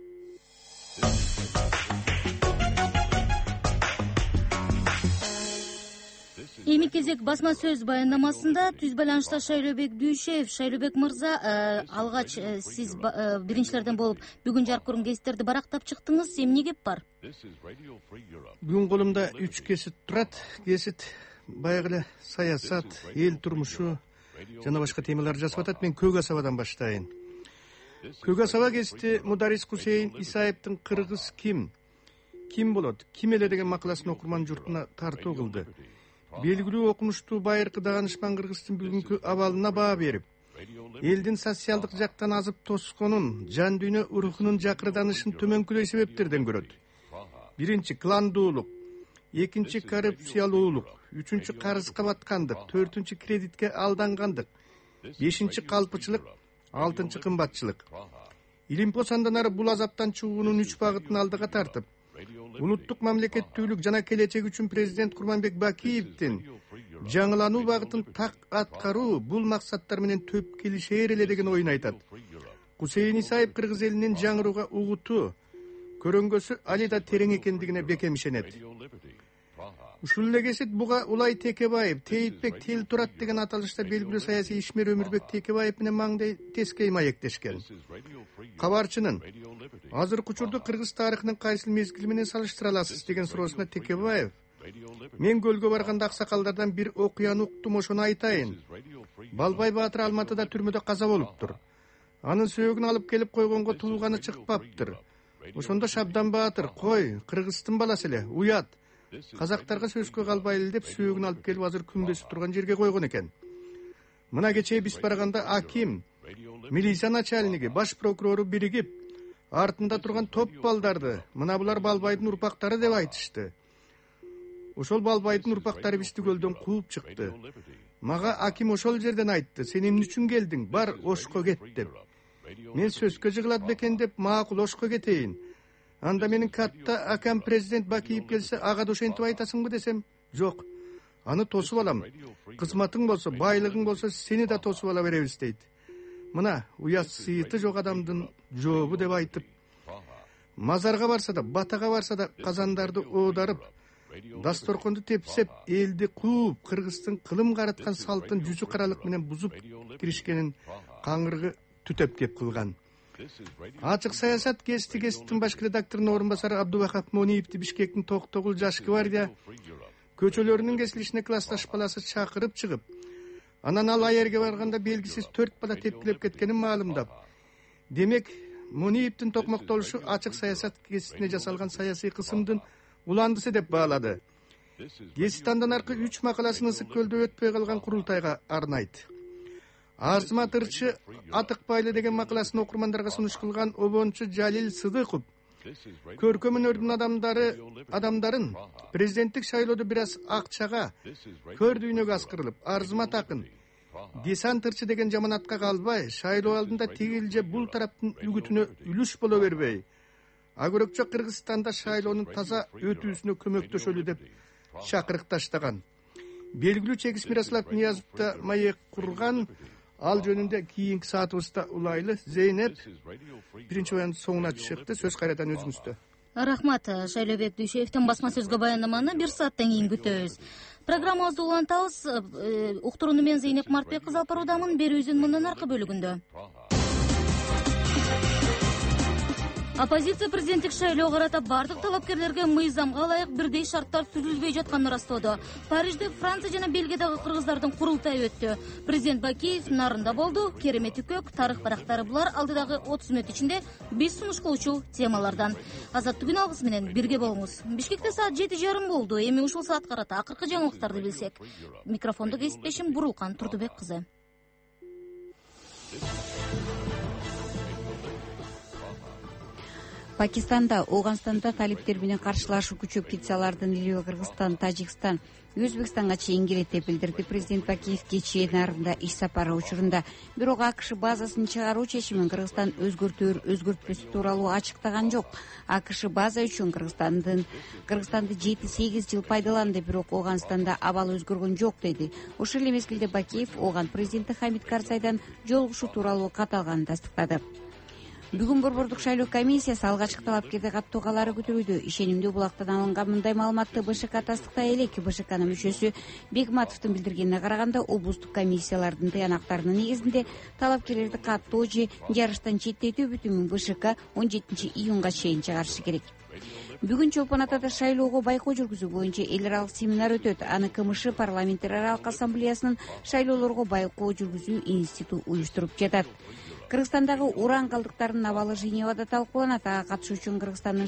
Эми кезек басма сөз баяндамасында түз байланышта Шайлообек Дүйшеев. Шайлообек мырза, алгач сиз биринчилерден болуп бүгүн жаркырын кеситтерди барактап чыктыңыз. Эмне кеп бар? Бүгүн колумда 3 кесит турат. Кесит баягы эле саясат, эл турмушу жана башка темалар жазып атат. Мен Көк Асабадан баштайын. Көк Асаба кесити Мударис Хусейин Исаевдин «Кыргыз ким болот? Ким эле» деген макаласын окурман журтуна тартуу кылды. Белгилүү окумуштуу байыркы даанышман Кыргыздын бүгүнкү абалына баа берип, элдин социалдык жактан азып тосконун, жан дүйнө урухунун жакырданышын төмөнкүдөй себептерден көрөт. Биринчи кландуулук, экинчи коррупциялуулук, үчүнчү карызга баткандык, төртүнчү кредитке алдангандык, бешинчи калпычылык, алтынчы кымбатчылык. Илимпоз андан ары бул азаптан чыгуунун 3 багытын алдыга тартып, улуттук мамлекеттүүлүк жана келечек үчүн президент Курманбек Бакиевдин жаңылануу багытын так аткаруу бул максаттар менен төп келишер эле деген оюн айтат. Хусейин Исаев кыргыз элинин жаңырууга угуту, көрөнгөсү али да терең экендигине бекем ишенет. Ушул эле кесит буга Улай Текебаев, Тейитбек Тел турат деген аталышта белгилүү саясий ишмер Өмүрбек Текебаев менен маңдай тескей маектешкен. Кабарчынын азыркы учурда кыргыз тарыхынын кайсыл мезгили менен салыштыра аласыз деген суроосуна Текебаев: мен көлгө барганда аксакалдардан бир окуяны уктум, ошону айтайын. Балбай Баатыр Алматыда түрмөдө каза болуптур. Анын сөөгүн алып келип койгонго туулганы чыкпаптыр. Ошондо Шабдан Баатыр: кой, кыргыздын баласы эле, уят. Казактарга сөзгө калбайлы деп сөөгүн алып келип азыр күмбөсүп турган жерге койгон экен. Мына кечээ биз барганда аким, милиция начальниги, баш прокурору биригип, артында турган топ балдарды мына булар Балбайдын урпактары деп айтышты. Ошол Балбайдын урпактары бизди көлдөн кууп чыкты. Мага аким ошол жерден айтты: сен эмне үчүн келдиң? Бар, ошко кет деп. Мен сөзгө жыгылат бекен деп макул ошко кетейин. Анда менин катта акам президент Бакиев келсе, ага да ошентип айтасыңбы десем, жок. Аны тосуп алам. Кызматың болсо, байлыгың болсо, сени да тосуп ала беребиз дейт. Мына уят сыйыты жок адамдын жообу деп айтып, мазарга барса да, батага барса да казандарды оодарып, дасторконду тепсеп, элди кууп, Кыргыздын кылым караткан салтын жүзү каралык менен бузуп киришкенин каңыргы түтөп кеп кылган. Ачык саясат кеситтин башкы редакторунун орун басары Абдубахап Мониевди Бишкектин Токтогул Жаш гвардия көчөлөрүнүн кесилишине классташ баласы чакырып чыгып, анан ал аерге барганда белгисиз 4 бала тепкилеп кеткенин маалымдап, демек Мониевдин токмоктолушу ачык саясат кеситине жасалган саясий кысымдын уландысы деп баалады. Кесит андан аркы 3 макаласын ысык көлдө өтпөй калган курултайга арнайт. Азмат Ырчы Атыкбайлы деген макаласын окурмандарга сунуш кылган обончу Жалил Сыдыков көркөм өнөрдүн адамдарын президенттик шайлоодо бир аз акчага, көр дүйнөгө аскырылып, арзымат акын Десант Ырчы деген жаманатка калбай, шайлоо алдында тигил же бул тараптын үгүтүнө үлүш боло бербей, агөрөкчө Кыргызстанда шайлоонун таза өтүүсүнө көмөктөшөлү деп чакырык таштаган. Белгилүү чекис Мирослав Ниязовду маек курган Ал жөнүндө кийинки саатыбызда улайлы. Зейнеп биринчи баяндын соңуна чыкты. Сөз кайрадан өзүңүздө. Рахмат, Шайлообек Дүйшеевдин басма сөзгө баяндаманы 1 сааттан кийин күтөбүз. Программабызды улантабыз. Уктурууну мен Зейнеп Мартбек кызы алып баруудамын. Берүүбүздүн мындан аркы бөлүгүндө. Оппозиция президенттик шайлоого карата бардык талапкерлерге мыйзамга ылайык бирдей шарттар түзүлбөй жатканын ырастоодо. Парижде Франция жана Бельгиядагы кыргыздардын курултайы өттү. Президент Бакиев нарында болду. Керемети көк, тарых барактары булар алдыдагы 30 мүнөт ичинде биз сунуш кылуучу темалардан. Азаттык күн алгысы менен бирге болуңуз. Бишкекте саат 7:30 болду. Эми ушул саатка карата акыркы жаңылыктарды билсек. Микрофондо кесиптешим Бурулкан Турдубек кызы. Пакистанда, Ооганстанда талиптер менен каршылашуу күчөп кетсе, алардын Ливия, Кыргызстан, Тажикстан, Өзбекстанга чейин келет деп билдирди президент Бакиев кечээ нарында иш сапары учурунда. Бирок АКШ базасын чыгаруу чечимин Кыргызстан өзгөртпөсү тууралуу ачыктаган жок. АКШ база үчүн Кыргызстанды 7-8 жыл пайдаланды, бирок Ооганстанда абал өзгөргөн жок деди. Ошол эле мезгилде Бакиев Ооган президенти Хамид Карзайдан жолугушуу тууралуу кат алганын тастыктады. Бүгүн Борбордук шайлоо комиссиясы алгачкы талапкерди каттоо каалары көтөрүүдө. Ишенимдүү булактан алынган мындай маалыматты БШК тастыктай элек. БШКнын мүчөсү Бегматовдун билдиргенине караганда, облустук комиссиялардын тыянактарынын негизинде талапкерлерди каттоо же жарыштан четтетүү бүтүмүн БШК 17 июнга чейин чыгарышы керек. Бүгүн Чолпон Атада шайлоого байкоо жүргүзүү боюнча эл аралык семинар өтөт. Аны КМШ парламенттер аралык ассамблеясынын шайлоолорго байкоо жүргүзүү институту уюштуруп жатат. Кыргызстандагы уран калдыктарынын абалы Женевада талкууланат. Ага катышуу үчүн Кыргызстандын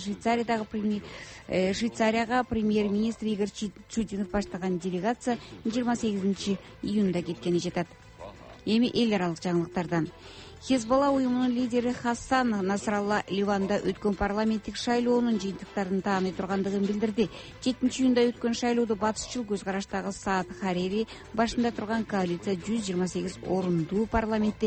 Швейцарияга премьер-министр Игорь Чудинов баштаган делегация 28 июнда кеткени жатат. Эми эл аралык жаңылыктардан. Хезболла уюмунун лидери Хасан Насралла Ливанда өткөн парламенттик шайлоонун жыйынтыктарын тааный тургандыгын билдирди. 7 июнда өткөн шайлоодо батышчыл көз караштагы Саад Харири башында турган коалиция 128 орундуу парламентте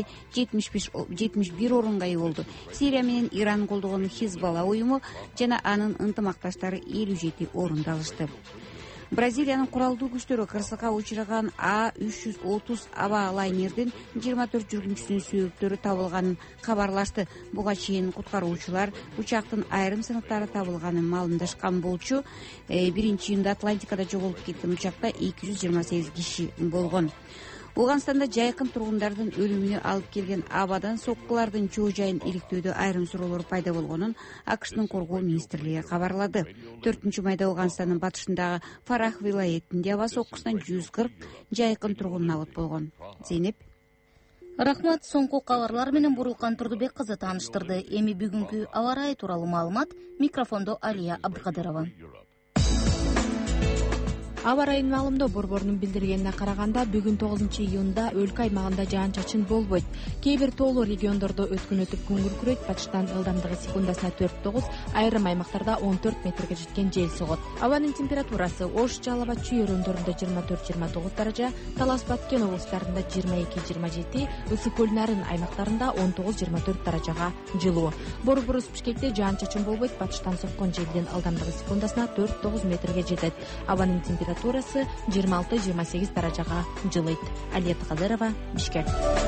71 орунга ээ болду. Сирия менен Иран колдогон Хезболла уюму жана анын ынтымакташтары 57 орунду алышты. Бразилиянын куралдуу күчтөрү кырсыкка учураган А330 аба лайнердин 24 жүргүнчүсүнүн сүйөктөрү табылганын кабарлашты. Буга чейин куткаруучулар учактын айрым сыныктары табылганын маалымдашкан болчу. 1 июнда Атлантикада жоголуп кеткен учакта 228 киши болгон. Ооганстанда жайкын тургундардын өлүмүнө алып келген абадан соккулардын чоо жайын иликтөөдө айрым суроолор пайда болгонун АКШтын коргоо министрлиги кабарлады. 4 майда Ооганстандын батышындагы Фарах вилаетинде аба соккусунан 140 жайкын тургун набыт болгон. Зейнеп. Рахмат, соңку кабарлар менен Бурулкан Турдубек кызы тааныштырды. Эми бүгүнкү аба ырайы тууралуу маалымат. Микрофондо Алия Абдыкадырова. Аба ырайынын маалымдоо борборунун билдиргенине караганда, бүгүн 9 июнда өлкө аймагында жаан-чачын болбойт. Кээ бир тоолуу региондордо өткүнөтүп күн күркүрөйт. Батыштан ылдамдыгы секундасына 4-9, айрым аймактарда 14 метрге жеткен жел согот. Абанын температурасы Ош, Жалал Абад чүй өрөөндөрүндө 24-29 даража, Талас Баткен облустарында 22-27, Ысык көл Нарын аймактарында 19-24 даражага жылуу. Борборубуз Бишкекте жаан-чачын болбойт. Батыштан соккон желдин ылдамдыгы секундасына 4-9 метрге жетет. Абанын температурасы 26-28 даражага жылыйт. Алия Абдыкадырова, Бишкек.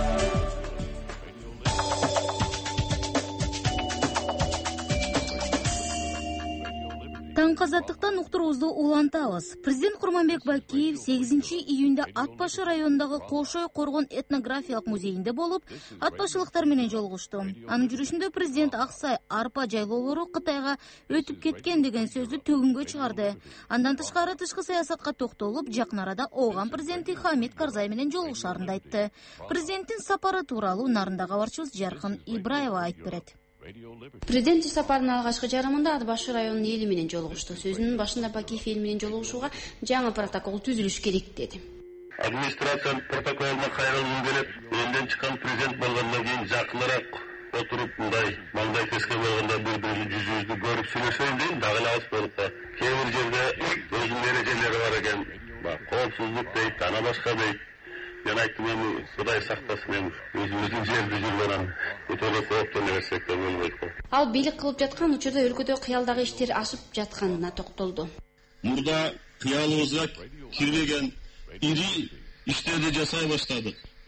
Таңкы азаттыктан уктуруубузду улантабыз. Президент Курманбек Бакиев 8 июнда Ат башы районундагы Кошой Коргон этнографиялык музейинде болуп, ат башылыктар менен жолугушту. Анын жүрүшүндө президент Аксай арпа жайлоолору Кытайга өтүп кеткен деген сөздү төгүнгө чыгарды. Андан тышкары тышкы саясатка токтолуп, жакын арада Ооган президенти Хамид Карзай менен жолугушарын айтты. Президенттин сапары тууралуу Нарында кабарчыбыз Жаркын Ибраева айтып берет. Президент сапарынын алгачкы жарымында Ат башы районунун эли менен жолугушту. Сөзүнүн башында Бакиев эл менен жолугушууга жаңы протокол түзүлүш керек деди. Администрациянын протоколуна кайрылгым келет. Энден чыккан президент болгондон кийин жакыныраак отуруп мындай маңдай теске болгондо бири-бирибизди жүзүбүздү көрүп сүйлөшөйүн дейм. Дагы алыс болуп калат. Кээ бир жерде өзүнүн эрежелери бар экен. Коопсуздук дейт, ана башка дейт. Мен айттым, эми Кудай сактасын, эми өзүбүздүн жерди жүргөн өтө кооптуу нерсе болбойт го. Ал бийлик кылып жаткан учурда өлкөдө кыялдагы иштер ашып жатканына токтолду. Мурда кыялыбызга кирбеген ири иштерди жасай баштадык.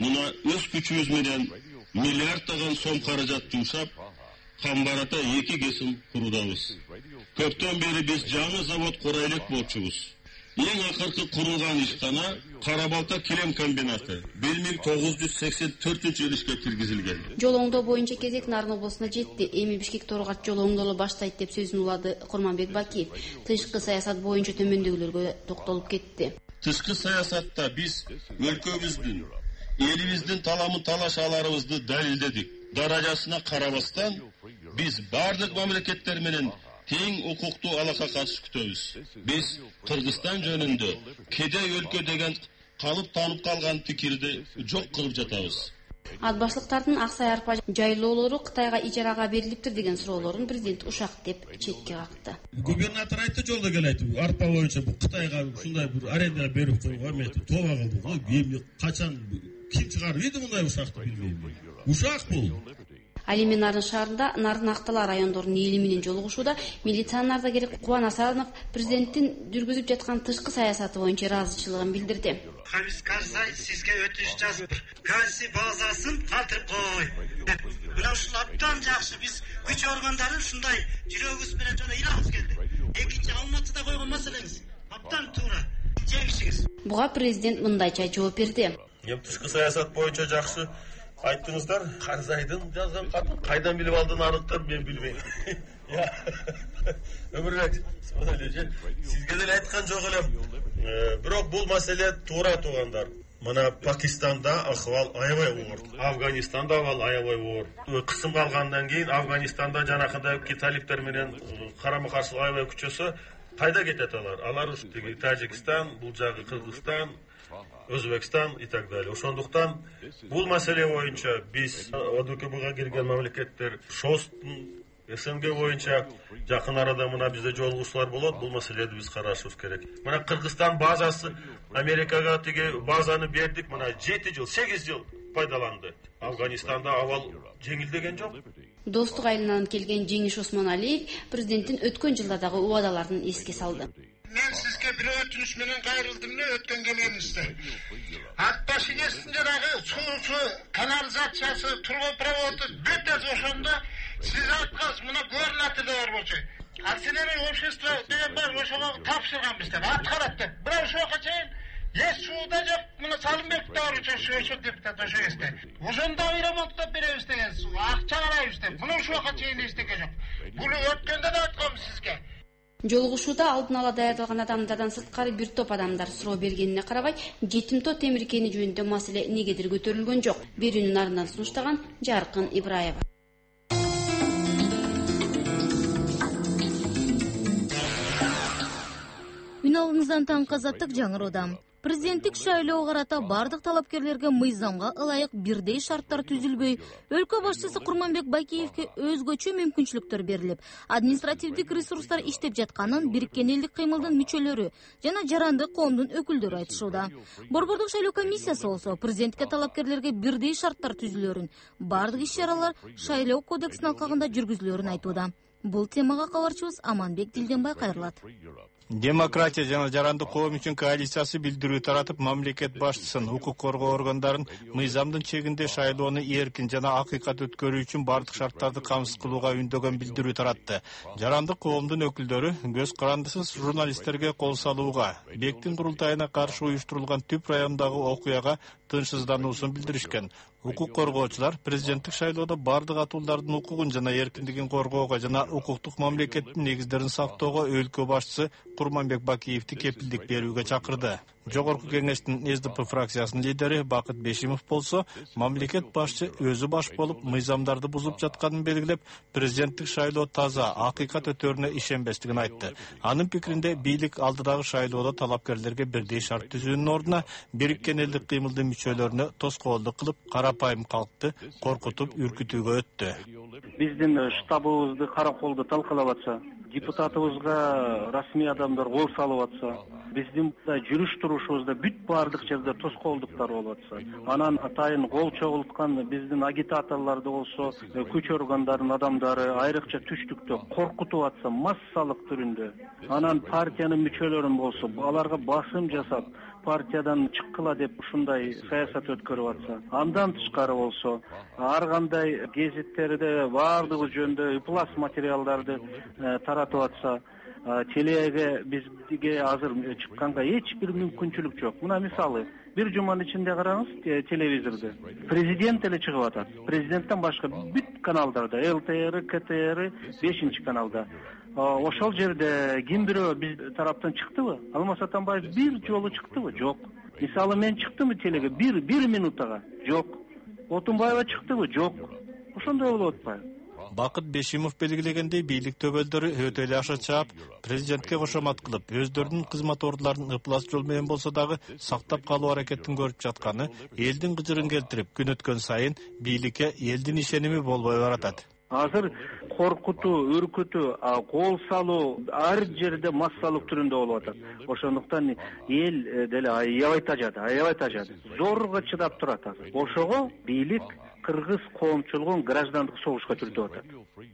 мына өз күчүбүз менен миллиарддаган сом каражат жумшап, Камбарата 2 кесим курудабыз. Көптөн бери биз жаңы завод кура элек болчубуз. Эң акыркы курулган ишкана Карабалта килем комбинаты 1984-жылы ишке киргизилген. Жол оңдоо боюнча кезек Нарын облусуна жетти. Эми Бишкек Торгат жол оңдоло баштайт деп сөзүн улады Курманбек Бакиев. Тышкы саясат боюнча төмөндөгүлөргө токтолуп кетти. Тышкы саясатта биз өлкөбүздүн, элибиздин таламын талашаларыбызды далилдедик. Даражасына карабастан биз бардык мамлекеттер менен тең укуктуу алака катыш күтөбүз. Биз Кыргызстан жөнүндө кедей өлкө деген калып танып калган пикирди жок кылып жатабыз. Ат башлыктардын Аксай арпа жайлоолору Кытайга ижарага берилиптир деген суроолорун президент ушак деп четке какты. Губернатор айтты, жолдо келе айтты. Арпа боюнча бу Кытайга ушундай бир аренда берип койгон эмес, тооба кылды го. Эми качан ким чыгарып ийди мындай ушакты билбейм. Ушак бул. Ал эми Нарын шаарында Нарын Актала райондорунун эли менен жолугушууда милициянын ардагери Кубан Асанов президенттин жүргүзүп жаткан тышкы саясаты боюнча ыраазычылыгын билдирди. Хамис Карзай сизге өтүнүч жазып, гази базасын калтырып кой. Мына ушул абдан жакшы, биз күч органдары ушундай жүрөгүбүз менен жана ыйлагыбыз келди. Экинчи Алматыда койгон маселеңиз абдан туура. Жеңишиңиз. Буга президент мындайча жооп берди. Тышкы саясат боюнча жакшы айттыңыздар. Карзайдын жазган катын кайдан билип алдын аныктар, мен билбейм. Өмүрбек, сизге деле айткан жок элем. Бирок бул маселе туура туугандар. Мына Пакистанда акыбал аябай оор, Афганистанда абал аябай оор. Кысым калгандан кийин Афганистанда жанакындай талиптер менен карама каршы аябай күчөсө, кайда кетет алар? Алар ушу Тажикстан, бул жагы Кыргызстан, Өзбекстан и так далее. Ошондуктан бул маселе боюнча биз ОДКБга кирген мамлекеттер ШОСтун СНГ боюнча жакын арада мына бизде жолугушуулар болот. Бул маселени биз карашыбыз керек. Мына Кыргызстан базасы Америкага тиги базаны бердик, мына 7 жыл, 8 жыл пайдаланды. Афганистанда абал жеңилдеген жок. Достук айылынан келген Жеңиш Осмоналиев президенттин өткөн жылдардагы убадаларын эске салды. Мен сизге бир өтүнүч менен кайрылдым эле өткөн келгенибизде. Ат башыгесин жанагы суу канализациясы, трубопроводу бүт ошондо сиз айткансыз, мына губернатордо бар болчу. Акционерный общество деген бар, ошого тапшырганбыз деп, аткарат деп. Бирок ошого чейин эс сууда жок, мына Салымбек да бар ошо депутат ошо кезде. Ошондо ремонттоп беребиз деген, акча карайбыз деп. Мына ошого чейин эчтеке жок. Буну өткөндө да айтканбыз сизге. Жолугушууда алдын ала даярдалган адамдардан сырткары бир топ адамдар суроо бергенине карабай, Жетимтоо темир кени жөнүндө маселе негедир көтөрүлгөн жок. Берүүнү Нарындан сунуштаган Жаркын Ибраева. Үн алыңыздан таңкы азаттык жаңырууда. Президенттик шайлоого карата бардык талапкерлерге мыйзамга ылайык бирдей шарттар түзүлбөй, өлкө башчысы Курманбек Бакиевке өзгөчө мүмкүнчүлүктөр берилип, административдик ресурстар иштеп жатканын Бириккен элдик кыймылдын мүчөлөрү жана жарандык коомдун өкүлдөрү айтышууда. Борбордук шайлоо комиссиясы болсо президентке талапкерлерге бирдей шарттар түзүлөрүн, бардык иш-чаралар шайлоо кодексинин алкагында жүргүзүлөрүн айтууда. Бул темага кабарчыбыз Аманбек Дилденбай кайрылат. Демократия жана жарандык коом үчүн коалициясы билдирүү таратып, мамлекет башчысын, укук коргоо органдарын мыйзамдын чегинде шайлоону эркин жана акыйкат өткөрүү үчүн бардык шарттарды камсыз кылууга үндөгөн билдирүү таратты. Жарандык коомдун өкүлдөрү көз карандысыз журналисттерге кол салууга, БЕКтин курултайына каршы уюштурулган Түп районундагы окуяга тынчсыздануусун билдиришкен. Укук коргоочулар президенттик шайлоодо бардык атуулардын укугун жана эркиндигин коргоого жана укуктук мамлекеттин негиздерин сактоого өлкө башчысы Курманбек Бакиевди кепилдик берүүгө чакырды. Жогорку кеңештин СДП фракциясынын лидери Бакыт Бешимов болсо, мамлекет башчы өзү баш болуп мыйзамдарды бузуп жатканын белгилеп, президенттик шайлоо таза, акыйкат өтөрүнө ишенбестигин айтты. Анын пикиринде бийлик алдыдагы шайлоодо талапкерлерге бирдей шарт түзүүнүн ордуна Бириккен элдик кыймылдын мүчөлөрүнө тоскоолдук кылып, карапайым калкты коркутуп үркүтүүгө өттү. Биздин штабыбызды караколду талкалап атса, депутатыбызга расмий адамдар кол салып атса, биздин жүрүш турушубузда бүт бардык жерде тоскоолдуктар болуп атса, анан атайын кол чогулткан биздин агитаторлорду болсо, күч органдарынын адамдары айрыкча түштүктө коркутуп атса, массалык түрүндө, анан партиянын мүчөлөрүн болсо аларга басым жасап, партиядан чыккыла деп ушундай саясат өткөрүп атса, андан тышкары болсо ар кандай гезиттерде баардыгы жөнүндө ыплас материалдарды таратып атса, телеге бизге азыр чыкканга эч бир мүмкүнчүлүк жок. Мына мисалы, бир жуманын ичинде караңыз телевизорду. Президент эле чыгып атат. Президенттен башка бүт каналдарда, ЛТР, КТР, 5-каналда. Ошол жерде ким бирөө биз тараптан чыктыбы? Алмаз Атамбаев бир жолу чыктыбы? Жок. Мисалы мен чыктымбы телеге бир минутага? Жок. Отунбаева чыктыбы? Жок. Ошондой болуп атпайбы? Бакыт Бешимов белгилегендей, бийлик төбөлдөрү өтө эле аша чаап, президентке кошомат кылып, өздөрүнүн кызмат ордуларын ыплас жол менен болсо дагы сактап калуу аракетин көрүп жатканы элдин кыжырын келтирип, күн өткөн сайын бийликке элдин ишеними болбой баратат. Азыр коркутуу, үркүтүү, кол салуу ар жерде массалык түрүндө болуп атат. Ошондуктан эл деле аябай тажады. Зорго чыдап турат азыр. Ошого бийлик кыргыз коомчулугун граждандык согушка түртүп атат,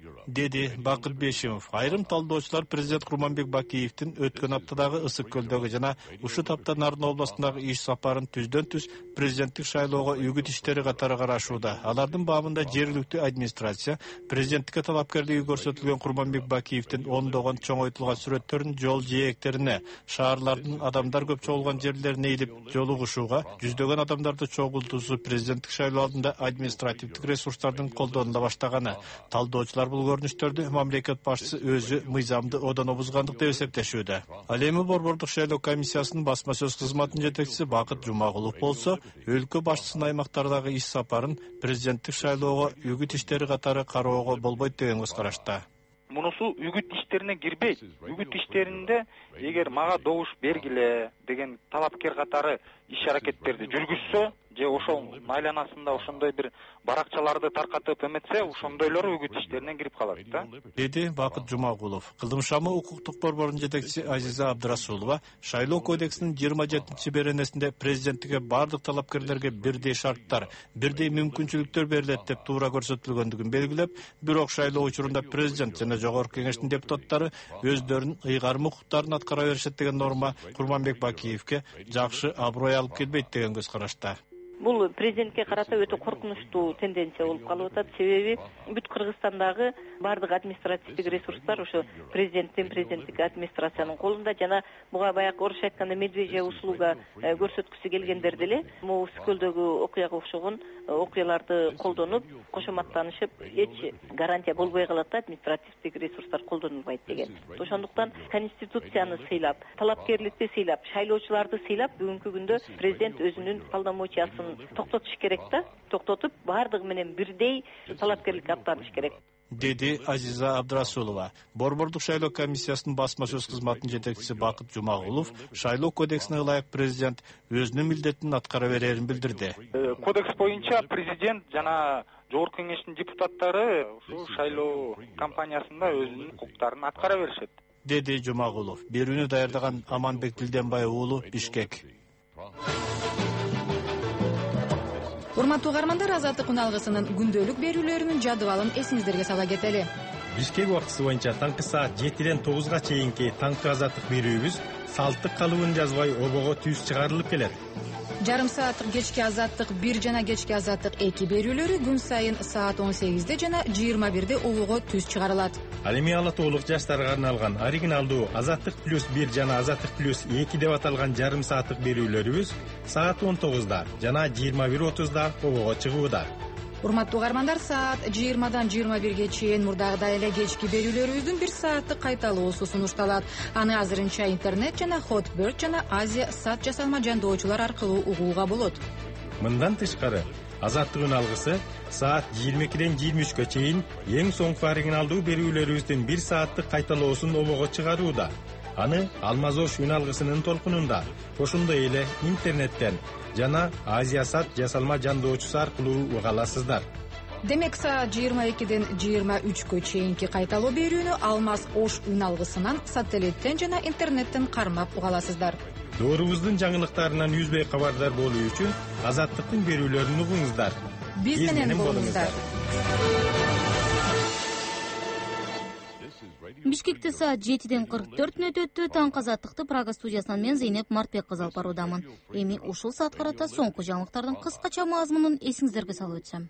деди Бакыт Бешимов. Айрым талдоочулар президент Курманбек Бакиевдин өткөн аптадагы Ысык көлдөгү жана ушул апта Нарын областындагы иш сапарын түздөн-түз президенттик шайлоого үгүт иштери катары карашууда. Алардын бабында жергиликтүү администрация президенттикке талапкерлиги көрсөтүлгөн Курманбек Бакиевдин ондогон чоңойтулган сүрөттөрүн жол жээктерине, шаарлардын адамдар көп чогулган жерлерине илип жолугушууга, жүздөгөн адамдарды чогултуусу президенттик шайлоо алдында административдик ресурстардын колдонула баштаганы. Талдоочулар бул көрүнүштөрдү мамлекет башчысы өзү мыйзамды одон бузгандык деп эсептешүүдө. Ал эми Борбордук шайлоо комиссиясынын басма сөз кызматынын жетекчиси Бакыт Жумагулов болсо, өлкө башчысынын аймактардагы иш сапарын президенттик шайлоого үгүт иштери катары кароого болбойт деген көз карашта. Мунусу үгүт иштерине кирбейт. Үгүт иштеринде эгер мага добуш бергиле деген талапкер катары иш аракеттерди жүргүзсө, же ошол айланасында ошондой бир баракчаларды таркатып эметсе, ошондойлор үгүт иштерине кирип калат да, деди Бакыт Жумагулов. Кылдымшамы укуктук борборунун жетекчиси Азиза Абдрасулова шайлоо кодексинин 27-беренесинде президенттикке бардык талапкерлерге бирдей шарттар, бирдей мүмкүнчүлүктөр берилет деп туура көрсөтүлгөндүгүн белгилеп, бирок шайлоо учурунда президент жана жогорку кеңештин депутаттары өздөрүнүн ыйгарым укуктарын аткара беришет деген норма Курманбек Бакиевке жакшы аброй алып келбейт деген көз карашта. Бул президентке карата өтө коркунучтуу тенденция болуп калып атат. Себеби бүт Кыргызстандагы бардык административдик ресурстар ошо президенттик администрациянын колунда, жана буга баягы орусча айтканда медвежья услуга көрсөткүсү келгендер деле могу Ысыккөлдөгү окуяга окшогон окуяларды колдонуп, кошоматтанышып, эч гарантия болбой калат да, административдик ресурстар колдонулбайт деген. Ошондуктан конституцияны сыйлап, талапкерликти сыйлап, шайлоочуларды сыйлап, бүгүнкү күндө президент өзүнүн полномочиясын токтотуш керек да, токтотуп баардыгы менен бирдей талапкерликке аттаныш керек, деди Азиза Абдрасулова. Борбордук шайлоо комиссиясынын басма сөз кызматынын жетекчиси Бакыт Жумагулов шайлоо кодексине ылайык президент өзүнүн милдетин аткара берерин билдирди. Кодекс боюнча президент жана жогорку кеңештин депутаттары ушул шайлоо кампаниясында өзүнүн укуктарын аткара беришет, деди Жумагулов. Берүүнү даярдаган Аманбек Дилденбаев уулу, Бишкек. Урматтуу угармандар, Азаттык уналгысынын күндөлүк берүүлөрүнүн жадыбалын эсиңиздерге сала кетели. Бишкек убактысы боюнча таңкы саат 7-ден 9-га чейинки таңкы азаттык берүүбүз салттык калыбын жазбай обого түз чыгарылып келет. Жарым сааттык кечки азаттык 1 жана кечки азаттык 2 берүүлөрү күн сайын саат 18-де жана 21-де обого түз чыгарылат. Ал эми ала тоолук жаштарга арналган оригиналдуу Азаттык плюс 1 жана Азаттык плюс 2 деп аталган жарым сааттык берүүлөрүбүз саат 19-да жана 21:30-да обого чыгууда. Урматтуу угармандар, саат 20-дан 21-ге чейин мурдагыдай эле кечки берүүлөрүбүздүн 1 сааттык кайталоосу сунушталат. Аны азырынча интернет жана Hotbird жана Азия сат жасалма жандоочулар аркылуу угууга болот. Мындан тышкары, Азаттык уналгысы саат 22-ден 23-гө чейин эң соңку оригиналдуу берүүлөрүбүздүн 1 сааттык кайталоосун обого чыгарууда. Аны Алмаз Ош уналгысынын толкунунда, ошондой эле интернеттен жана Азия сат жасалма жандоочусу аркылуу уга аласыздар. Демек, саат 22-ден 23-гө чейинки кайталоо берүүнү Алмаз Ош уналгысынан сателлиттен жана интернеттен кармап уга аласыздар. Доорубуздун жаңылыктарынан үзбөй кабардар болуу үчүн Азаттыктын берүүлөрүн угуңуздар. Биз менен болуңуздар. Бишкекте саат 7:44 өттү. Таңкы азаттыкты Прага студиясынан мен Зейнеп Мартбек кызы алып баруудамын. Эми ушул саат карата соңку жаңылыктардын кыскача мазмунун эсиңиздерге салып өтсөм.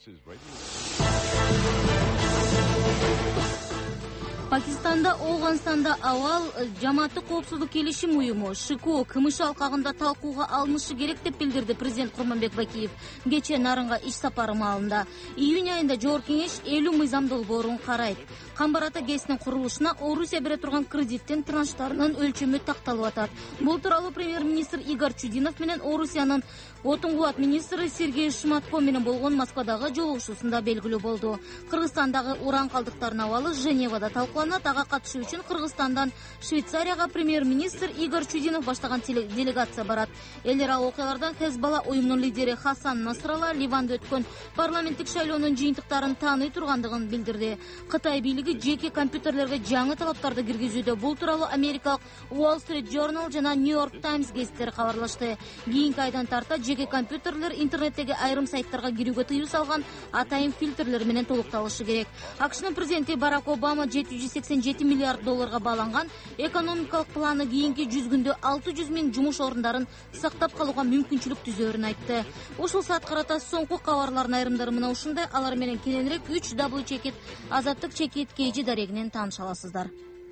Пакистанда, Ооганстанда абал жамааттык коопсуздук келишим уюму ШКО КМШ алкагында талкууга алынышы керек деп билдирди президент Курманбек Бакиев кечээ Нарынга иш сапары маалында. Июнь айында Жогорку Кеңеш 50 мыйзам долбоорун карайт. Камбар ата ГЭСтин курулушуна Орусия бере турган кредиттин транштарынын өлчөмү такталып атат. Бул тууралуу премьер-министр Игорь Чудинов менен Орусиянын отун кубат министри Сергей Шматко менен болгон Москвадагы жолугушуусунда белгилүү болду. Кыргызстандагы уран калдыктарынын абалы Женевада талкууланат. Ага катышуу үчүн Кыргызстандан Швейцарияга премьер-министр Игорь Чудинов баштаган делегация барат. Элдер окуялардан Хезбалла уюмунун лидери Хасан Насралла Ливанда өткөн парламенттик шайлоонун жыйынтыктарын тааный тургандыгын билдирди. Кытай бийлиги жеке компьютерлерге жаңы талаптарды киргизүүдө. Бул тууралуу Америкалык Wall Street Journal жана New York Times гезиттери кабарлашты. Кийинки айдан тарта жеке компьютерлер интернеттеги айрым сайттарга кирүүгө тыюу салган атайын фильтрлер менен толукталышы керек. АКШнын президенти Барак Обама 787 миллиард долларга бааланган экономикалык планы кийинки 100 күндө 600 миң жумуш орундарын сактап калууга мүмкүнчүлүк түзөөрүн айтты. Ушул саат карата соңку кабарлардын айрымдары мына ушундай. Алар менен кененирээк 3W чекит азаттык чекит KG дарегинен тааныша аласыздар.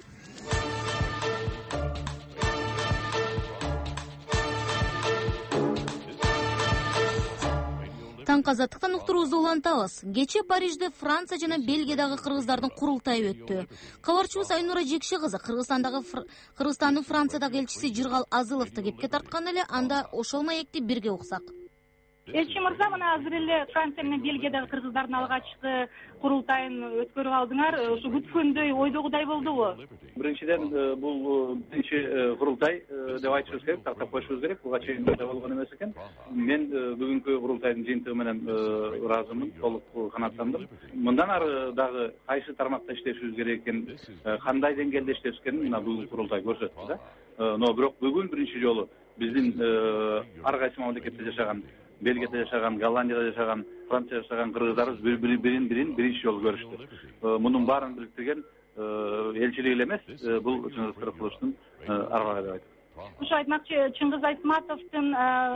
Таңкы азаттыктан уктуруубузду улантабыз. Кечээ Парижде Франция жана Бельгиядагы кыргыздардын курултайы өттү. Кабарчыбыз Айнура Жекше кызы Кыргызстандын Франциядагы элчиси Жыргал Азыловду кепке тарткан эле. Анда ошол маекти бирге уксак. Элчи мырза, мына азыр эле Франция менен Бельгиядагы кыргыздардын алгачкы курултайын өткөрүп алдыңар. Ушу күткөндөй, ойдогудай болдубу? Биринчиден, бул биринчи курултай деп айтышыбыз керек, тактап коюшубуз керек. Буга чейин да болгон эмес экен. Мен бүгүнкү курултайдын жыйынтыгы менен ыраазымын, толук канааттандым. Мындан ары дагы кайсы тармакта иштешибиз керек экен, кандай деңгээлде иштешибиз экенин мына бүгүнкү курултай көрсөттү да. Но бирок бүгүн биринчи жолу биздин ар кайсы мамлекетте жашаган, Бельгияда жашаган, Голландияда жашаган, Францияда жашаган кыргыздарыбыз бірін биринчи жолу көрүштү. Мунун баарын бириктирген элчилик эле эмес, бул Чыңгыз Кырыкбуловдун аргагы деп айтат. Ушу айтмакчы, Чыңгыз Айтматовдун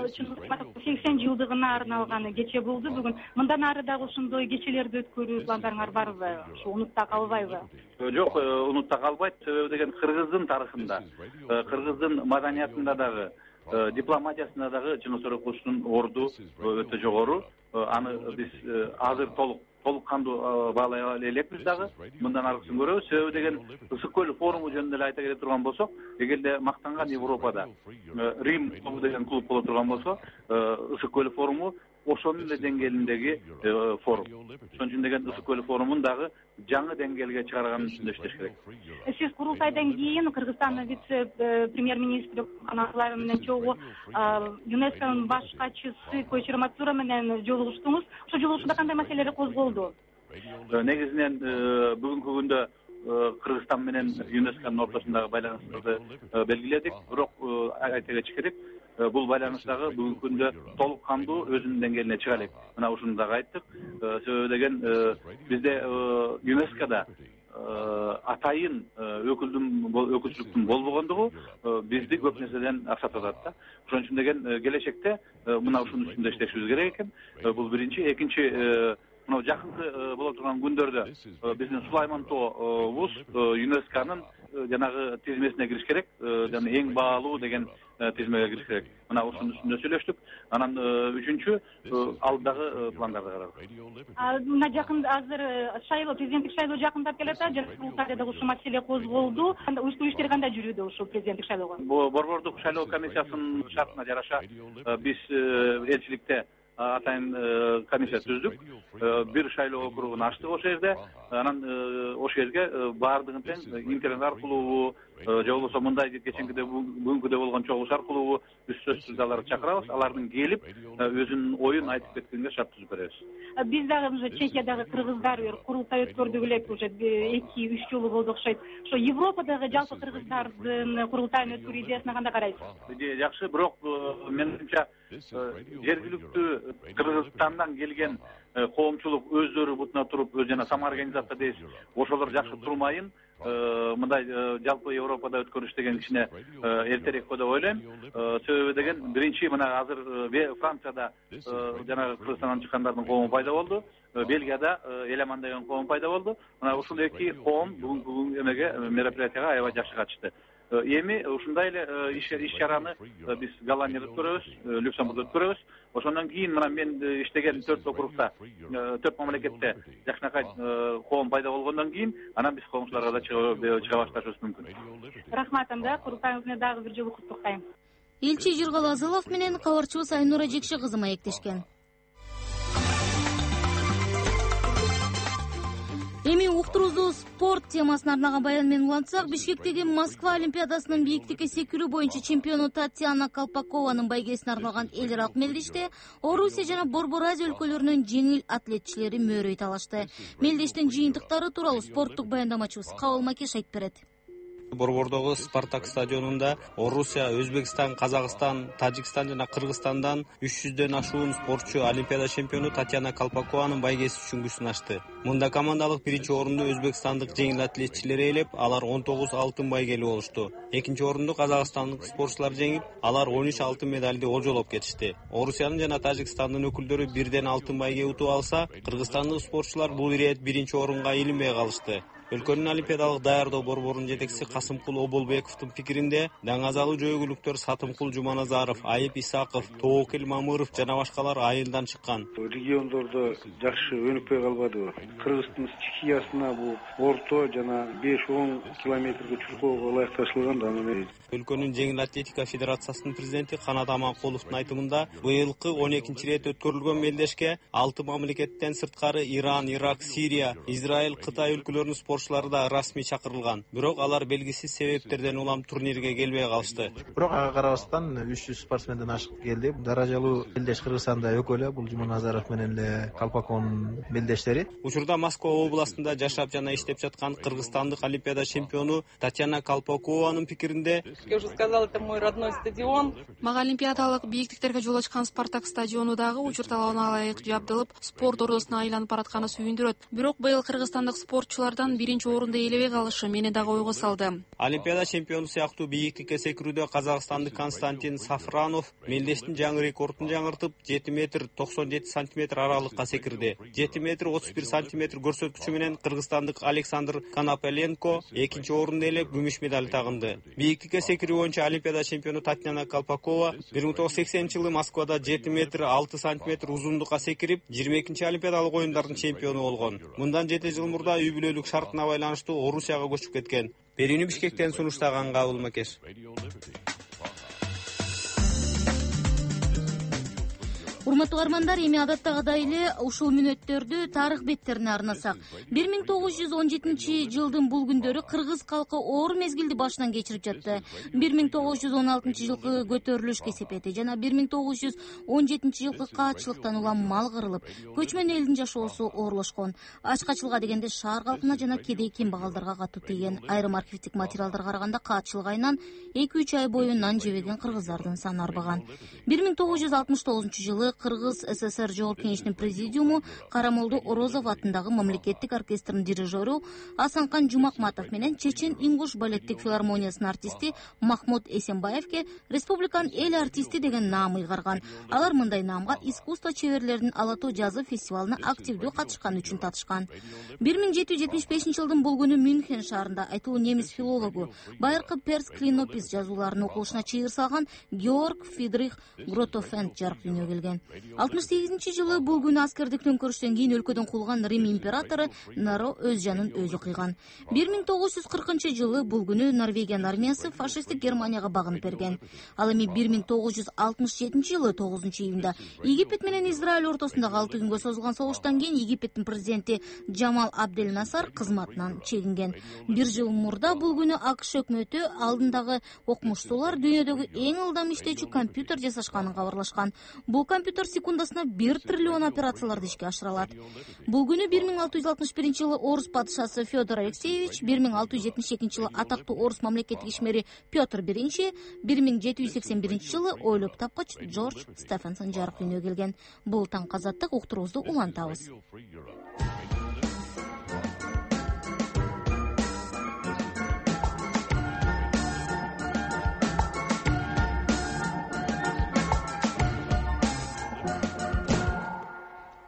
80 жылдыгына арналган кече болду бүгүн. Мындан ары дагы ушундой кечелерди өткөрүү пландарыңар барбы? Ушу унутта калбайбы? Жок, унутта калбайт. Себеби деген кыргыздын тарыхында, кыргыздын маданиятында дагы, дипломатиясында дагы Чыңгыз Кырыкбуловдун орду өтө жогору. Аны биз азыр толук кандуу баалай элекпиз дагы. Мындан аркысын көрөбүз. Себеби деген Ысык көл форуму жөнүндө эле айта келе турган болсок, эгерде мактанган Европада Рим клубу деген клуб боло турган болсо, Ысык көл форуму ошонун эле деңгээлиндеги форум. Ошон үчүн деген Ысык көл форумун дагы жаңы деңгээлге чыгарганын үстүндө иштеш керек. Сиз курултайдан кийин Кыргызстандын вице-премьер-министри Аналар менен чогуу ЮНЕСКОнун баш катчысы Койчура Мацура менен жолугуштуңуз. Ошол жолугушууда кандай маселелер козголду? Негизинен бүгүнкү күндө Кыргызстан менен ЮНЕСКонун ортосундагы байланышты белгиледик. Бирок айта кетиш керек, бул байланыш дагы бүгүнкү күндө толук кандуу өзүнүн деңгээлине чыга элек. Мына ушуну дагы айттык. Себеби деген бизде ЮНЕСКода атайын өкүлчүлүктүн болбогондугу бизди көп нерседен аксатып атат да. Ошон үчүн деген келечекте мына ушунун үстүндө иштешибиз керек экен. Бул биринчи. Экинчи, мына жакынкы боло турган күндөрдө биздин Сулайман тобубуз ЮНЕСКонун жанагы тизмесине кириш керек, жана эң баалуу деген тизмеге кириш керек. Мына ушунун үстүндө сүйлөштүк. Анан үчүнчү, алдагы пландарды карадык. Мына жакын азыр шайлоо, президенттик шайлоо жакындап келатат. Жана курултайда да ушул маселе козголду. Ушул иштер кандай жүрүүдө ушул президенттик шайлоого? Борбордук шайлоо комиссиясынын шартына жараша биз элчиликте атайын комиссия түздүк. Бир шайлоо округун ачтык ошол жерде. Анан ошол жерге баардыгын тең интернет аркылуу же болбосо мындай кеченкиде бүгүнкүдө болгон чогулуш аркылуу биз сөзсүз аларды чакырабыз. Алардын келип өзүнүн оюн айтып кеткенге шарт түзүп беребиз. Биз дагы уже Чехиядагы кыргыздар курултай өткөрдүк элек, уже 2-3 жолу болду окшойт. Ошо Европадагы жалпы кыргыздардын курултайын өткөрүү идеясына кандай карайсыз? Идея жакшы, бирок менимче жергиликтүү Кыргызстандан келген коомчулук өздөрү бутуна туруп, өз жана самоорганизация дейбиз, ошолор жакшы турмайын, мындай жалпы Европада өткөрүш деген кичине эртерээк го деп ойлойм. Себеби деген биринчи мына азыр Францияда жанагы Кыргызстандан чыккандардын коому пайда болду. Бельгияда Элеман деген коом пайда болду. Мына ушул эки коом бүгүнкү эмеге мероприятияга аябай жакшы катышты. Эми ушундай эле иш чараны биз Голландияда өткөрөбүз, Люксембургда өткөрөбүз. Ошондон кийин мына мен иштеген 4 округда, 4 мамлекетте жакшынакай коом пайда болгондон кийин анан биз коомчуларга да чыга башташыбыз мүмкүн. Рахмат анда, курултайыңыз менен дагы бир жолу куттуктайм. Элчи Жыргалазылов менен кабарчыбыз Айнура Жекши кызы маектешкен. Эми уктуруубузду спорт темасына арнаган баян менен улантсак, Бишкектеги Москва Олимпиадасынын бийиктикке секирүү боюнча чемпиону Татьяна Колпакованын байгесине арналган эл аралык мелдеште Орусия жана Борбор Азия өлкөлөрүнүн жеңил атлетчилери мөөрөй талашты. Мелдештин жыйынтыктары тууралуу спорттук баяндамачыбыз Кабыл Макеш айтып берет. Борбордогу Спартак стадионунда Орусия, Өзбекстан, Казакстан, Тажикстан жана Кыргызстандан 300дөн ашуун спортчу Олимпиада чемпиону Татьяна Колпакованын байгеси үчүн күч сынашты. Мында командалык биринчи орунду өзбекстандык жеңил атлетчилер ээлеп, алар 19 алтын байгелүү болушту. Экинчи орунду казакстандык спортчулар жеңип, алар 13 алтын медалди олжолоп кетишти. Орусиянын жана Тажикстандын өкүлдөрү бирден алтын байге утуп алса, кыргызстандык спортчулар бул ирет биринчи орунга илинбей калышты. Өлкөнүн олимпиадалык даярдоо борборунун жетекчиси Касымкул Оболбековдун пикиринде, даңазалуу жөөгүлүктөр Сатымкул Жуманазаров, Айып Исаков, Тоокел Мамыров жана башкалар айылдан чыккан. Региондордо жакшы өнүкпөй калбадыбы? Кыргыздын стихиясына бул орто жана 5-10 километрге чуркоого ылайыкташылган да анан. Өлкөнүн жеңил атлетика федерациясынын президенти Канат Аманкуловдун айтымында, быйылкы 12-чи рет өткөрүлгөн мелдешке 6 мамлекеттен сырткары Иран, Ирак, Сирия, Израиль, Кытай өлкөлөрүнүн спортчулары да расмий чакырылган. Бирок алар белгисиз себептерден улам турнирге келбей калышты. Бирок ага карабастан 300 спортсменден ашык келди. Даражалуу мелдеш Кыргызстанда өкү эле, бул Жуманазаров менен эле Колпаковдун мелдештери. Учурда Москва областында жашап жана иштеп жаткан кыргызстандык олимпиада чемпиону Татьяна Колпакованын пикиринде, я уже сказала, это мой родной стадион. Мага олимпиадалык бийиктиктерге жол ачкан Спартак стадиону дагы учур талабына ылайык жабдылып, спорт ордосуна айланып баратканы сүйүндүрөт. Бирок быйыл кыргызстандык спортчулардан биринчи орунду ээлебей калышы мени дагы ойго салды. Олимпиада чемпиону сыяктуу бийиктикке секирүүдө казакстандык Константин Сафранов мелдештин жаңы рекордун жаңыртып, 7 метр 97 сантиметр аралыкка секирди. 7 метр 31 сантиметр көрсөткүчү менен кыргызстандык Александр Конопеленко экинчи орунду ээлеп, күмүш медаль тагынды. Бийиктикке секирүү боюнча олимпиада чемпиону Татьяна Колпакова 1980-жылы Москвада 7 метр 6 сантиметр узундукка секирип, 22-чи олимпиадалык оюндардын чемпиону болгон. Мындан 7 жыл мурда үй бүлөлүк шартына байланыштуу Орусияга көчүп кеткен. Берүүнү Бишкектен сунуштаган Кабыл Макеш. Урматтуу угармандар, эми адаттагыдай эле ушул мүнөттөрдү тарых беттерине арнасак. 1917-жылдын бул күндөрү кыргыз калкы оор мезгилди башынан кечирип жатты. 1916-жылкы көтөрүлүш кесепети жана 1917-жылкы каатчылыктан улам мал кырылып, көчмөн элдин жашоосу оорлошкон. Ачкачылыкка дегенде шаар калкына жана кедей кембагалдарга катуу тийген. Айрым архивдик материалдарга караганда каатчылык айынан 2-3 ай бою нан жебеген кыргыздардын саны арбаган. 1969-жылы Кыргыз СССР Жогорку Кеңешинин президиуму Карамолду Орозов атындагы мамлекеттик оркестрдин дирижеру Асанкан Жумакматов менен Чечен-Ингуш балеттик филармониясынын артисти Махмуд Эсенбаевке республиканын эл артисти деген наам ыйгарган. Алар мындай наамга искусство чеберлеринин Ала тоо жазуу фестивалына активдүү катышканы үчүн татышкан. 1775-жылдын бул күнү Мюнхен шаарында айтылуу немис филологу, байыркы перс клинопис жазууларынын окулушуна чыйыр салган Георг Фридрих Гротофенд жарык дүйнөгө келген. 68-жылы бул күнү аскердик төңкөрүштөн кийин өлкөдөн кулган Рим императору Наро өз жанын өзү кыйган. 1940-жылы бул күнү Норвегиянын армиясы фашисттик Германияга багынып берген. Ал эми 1967-жылы 9-июнда Египет менен Израиль ортосундагы 6 күнгө созулган согуштан кийин Египеттин президенти Джамал Абдель Насар кызматынан чегинген. Бир жыл мурда бул күнү АКШ өкмөтү алдындагы окумуштуулар дүйнөдөгү эң ылдам иштечү компьютер жасашканын кабарлашкан. Бул компьютер секундасына 1 триллион операцияларды ишке ашыра алат. Бул күнү 1661-жылы орус падышасы Федор Алексеевич, 1672-жылы атактуу орус мамлекеттик ишмери Петр I, 1781-жылы ойлоп тапкыч Джордж Стефенсон жарык дүйнөгө келген. Бул таңкы азаттык уктуруубузду улантабыз.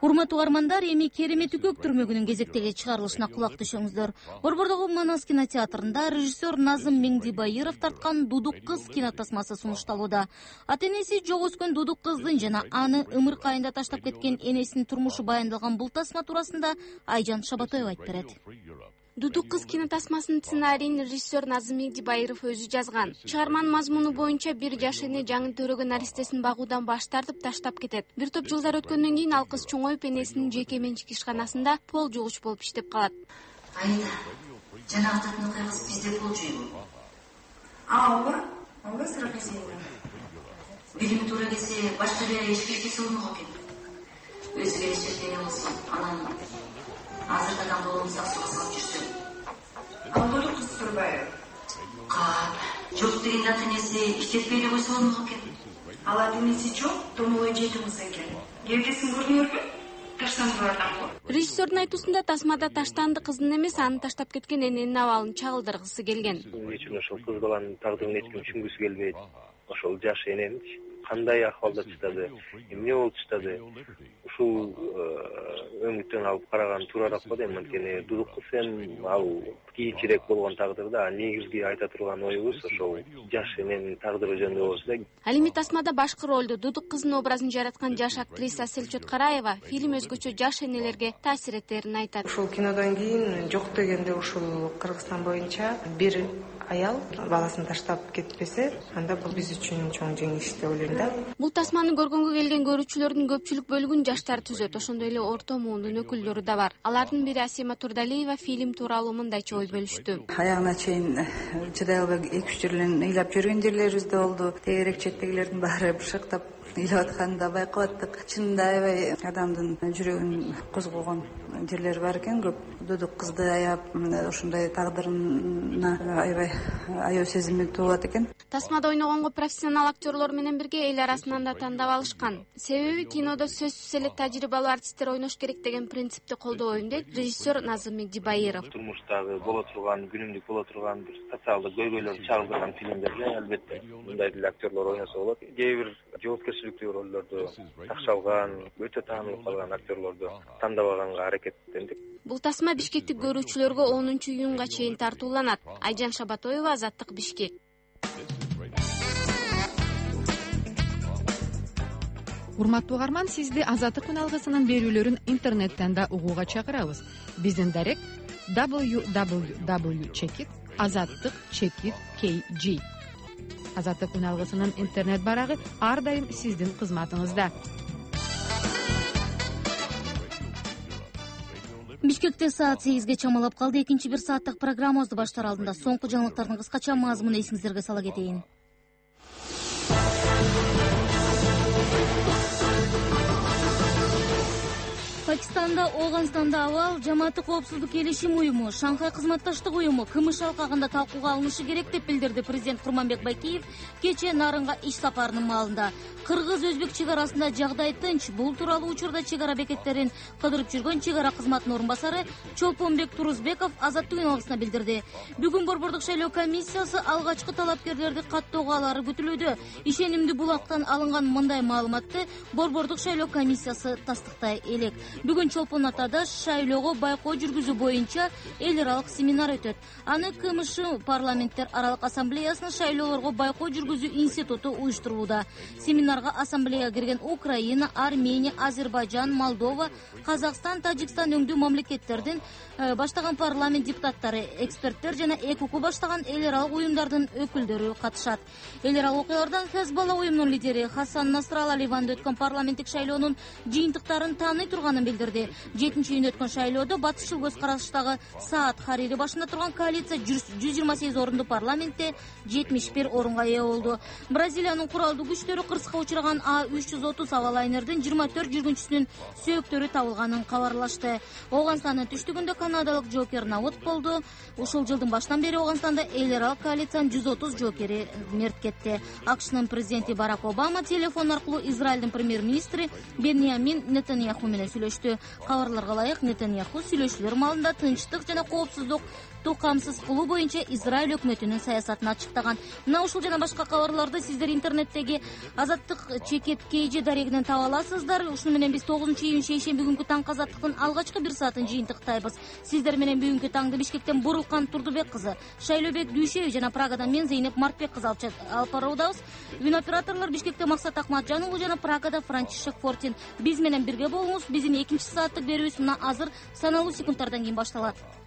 Урматтуу угармандар, эми керемет үкөк түрмөгүнүн кезектеги чыгарылышына кулак түшүңүздөр. Борбордогу Манас кинотеатрында режиссер Назым Меңдибайыров тарткан Дудук кыз кинотасмасы сунушталууда. Ата-энеси жок өскөн Дудук кыздын жана аны ымыркайында таштап кеткен энесинин турмушу баяндалган бул тасма туурасында Айжан Шабатоева айтып берет. Дудук кыз кинотасмасынын сценарийин режиссер Назым Меңдибайыров өзү жазган. Чыгарманын мазмуну боюнча бир жаш эне жаңы төрөгөн наристесин багуудан баш тартып таштап кетет. Бир топ жылдар өткөндөн кийин ал кыз чоңоюп энесинин жеке менчик ишканасында пол жуугуч болуп иштеп калат. Айда, жанагы татын окуябыз бизде пол жууйбу. Ооба, ооба сырака сейилден. Билими туура келсе, башка эле ишкерчеси болмок экен. Өзү келечекте эне болсо, анан азырдан колумузда суга салып жүрсөм. Ал Дудук кыз турбайбы? Кап, жок деген ата-энеси иштетпей эле койсо болмок экен. Ал ата-энеси жок, томолой жети кыз экен. Кеудесин көрүнөрбү? Таштандырып атам. Режиссердин айтуусунда тасмада таштанды кыздын эмес, аны таштап кеткен эненин абалын чагылдыргысы келген. Үчүн ошол кыз баланын тагдырын эч ким түшүнгүсү келбейт. Ошол жаш энемчи кандай акыбалда чыдады, эмне болуп чыдады, ушул өңүттөн алып караган туурараак болот. Эми анткени Дудук кыз эми ал кийинчерээк болгон тагдырда негизги айта турган оюбуз ошол жаш эненин тагдыры жөнүндө болсо да. Ал эми тасмада башкы ролду Дудук кыздын образын жараткан жаш актриса Селчот Караева фильм өзгөчө жаш энелерге таасир этерин айтат. Ушул кинодон кийин жок дегенде ушул Кыргызстан боюнча бир аял баласын таштап кетпесе, анда бул биз үчүн чоң жеңиш деп ойлойм да. Бул тасманы көргөнгө келген көрүүчүлөрдүн көпчүлүк бөлүгүн жаштар түзөт, ошондой эле орто муундун өкүлдөрү да бар. Алардын бири Асема Турдалиева фильм тууралуу мындайча ой бөлүштү. Аягына чейин чыдай албай 2-3 жерлерин ыйлап жүргөн жерлерибиз да болду. Тегерек четтегилердин баары бышыктап ыйлап атканын да байкап аттык. Чынында аябай адамдын жүрөгүн козгогон жерлери бар экен. Көп Дудук кызды аяп, ошондой тагдырына аябай аяоо сезими туулат экен. Тасмада ойногонго профессионал актерлор менен бирге эл арасынан да тандап алышкан. Себеби кинодо сөзсүз эле тажрыйбалуу артисттер ойнош керек деген принципти колдойм дейт режиссер Назым Меңдибайыров. Турмуштагы боло турган, күнүмдүк боло турган бир социалдык көйгөйлөрдү чагылдырган фильмдерде албетте мындай деле актерлор ойносо болот. Кээ бир жоопкерчиликтүү ролдорду такшы алган, өтө таанылып калган актерлорду тандабаганга аракеттендик. Бул тасма бишкектик көрүүчүлөргө 10-июнга чейин тартууланат. Айжан Шабатоева, Азаттык, Бишкек. Урматтуу угарман, сизди Азаттык күналгысынын берүүлөрүн интернеттен да угууга чакырабыз. Биздин дарек www.azattik.kg. Азаттык күналгысынын интернет барагы ар дайым сиздин кызматыңызда. Бишкекте саат 8-ге чамалап калды. Экинчи бир сааттык программабызды баштар алдында соңку жаңылыктардын кыскача мазмунун эсиңиздерге сала кетейин. Пакистанда, Ооганстанда абал жамааттык коопсуздук келишим уюму, Шанхай кызматташтык уюму кымыш алкагында талкууга алынышы керек деп билдирди президент Курманбек Байкеев кечээ Нарынга иш сапарынын маалында. Кыргыз-өзбек чек арасында жагдай тынч. Бул тууралуу учурда чек ара бекеттерин кыдырып жүргөн чек ара кызматынын орун басары Чолпонбек Турузбеков Азаттык үналгысына билдирди. Бүгүн борбордук шайлоо комиссиясы алгачкы талапкерлерди каттоого алары күтүлүүдө. Ишенимдүү булактан алынган мындай маалыматты борбордук шайлоо комиссиясы тастыктай элек. Бүгүн Чолпон Атада шайлоого байкоо жүргүзүү боюнча эл аралык семинар өтөт. Аны КМШ парламенттер аралык ассамблеясынын шайлоолорго байкоо жүргүзүү институту уюштурууда. Семинарга ассамблеяга кирген Украина, Армения, Азербайжан, Молдова, Казакстан, Тажикстан өңдүү мамлекеттердин баштаган парламент депутаттары, эксперттер жана ЭКУКу баштаган эл аралык уюмдардын өкүлдөрү катышат. Эл аралык окуялардан Хезбалла уюмунун лидери Хасан Насралла Ливанда өткөн парламенттик шайлоонун жыйынтыктарын тааный турганын билдирди. 7-июнда өткөн шайлоодо батыш жыл көз караштагы Саат Харири башында турган коалиция 128 орундуу парламентте 71 орунга ээ болду. Бразилиянын куралдуу күчтөрү кырсыкка учураган А330 авиалайнердин 24 жүргүнчүсүнүн сөөктөрү табылганын кабарлашты. Ооганстандын түштүгүндө канадалык жокер набыт болду. Ушул жылдын башынан бери Ооганстанда эл аралык коалициянын 130 жокери мерт кетти. АКШнын президенти Барак Обама телефон аркылуу Израилдин премьер-министри Беньямин Нетаньяху менен сүйлөштү. Кабарларга ылайык, Нетаньяху сүйлөшүүлөр маалында тынчтык жана коопсуздук уктуу камсыз кылуу боюнча Израиль өкмөтүнүн саясатын ачыктаган. Мына ушул жана башка кабарларды сиздер интернеттеги Азаттык чекет KG дарегинен таба аласыздар. Ушуну менен биз 9-июнь шейшемби күнкү таңкы Азаттыктын алгачкы бир саатын жыйынтыктайбыз. Сиздер менен бүгүнкү таңды Бишкектен Бурулкан Турдубек кызы, Шайлообек Дүйшөев жана Прагадан мен Зейнеп Мартбек кызы алып баруудабыз. Бүгүн операторлор Бишкекте Максат Акматжан уулу жана Прагада Франчишек Фортин. Биз менен бирге болуңуз. Биздин экинчи сааттык берүүбүз мына азыр саналуу секундтардан кийин башталат.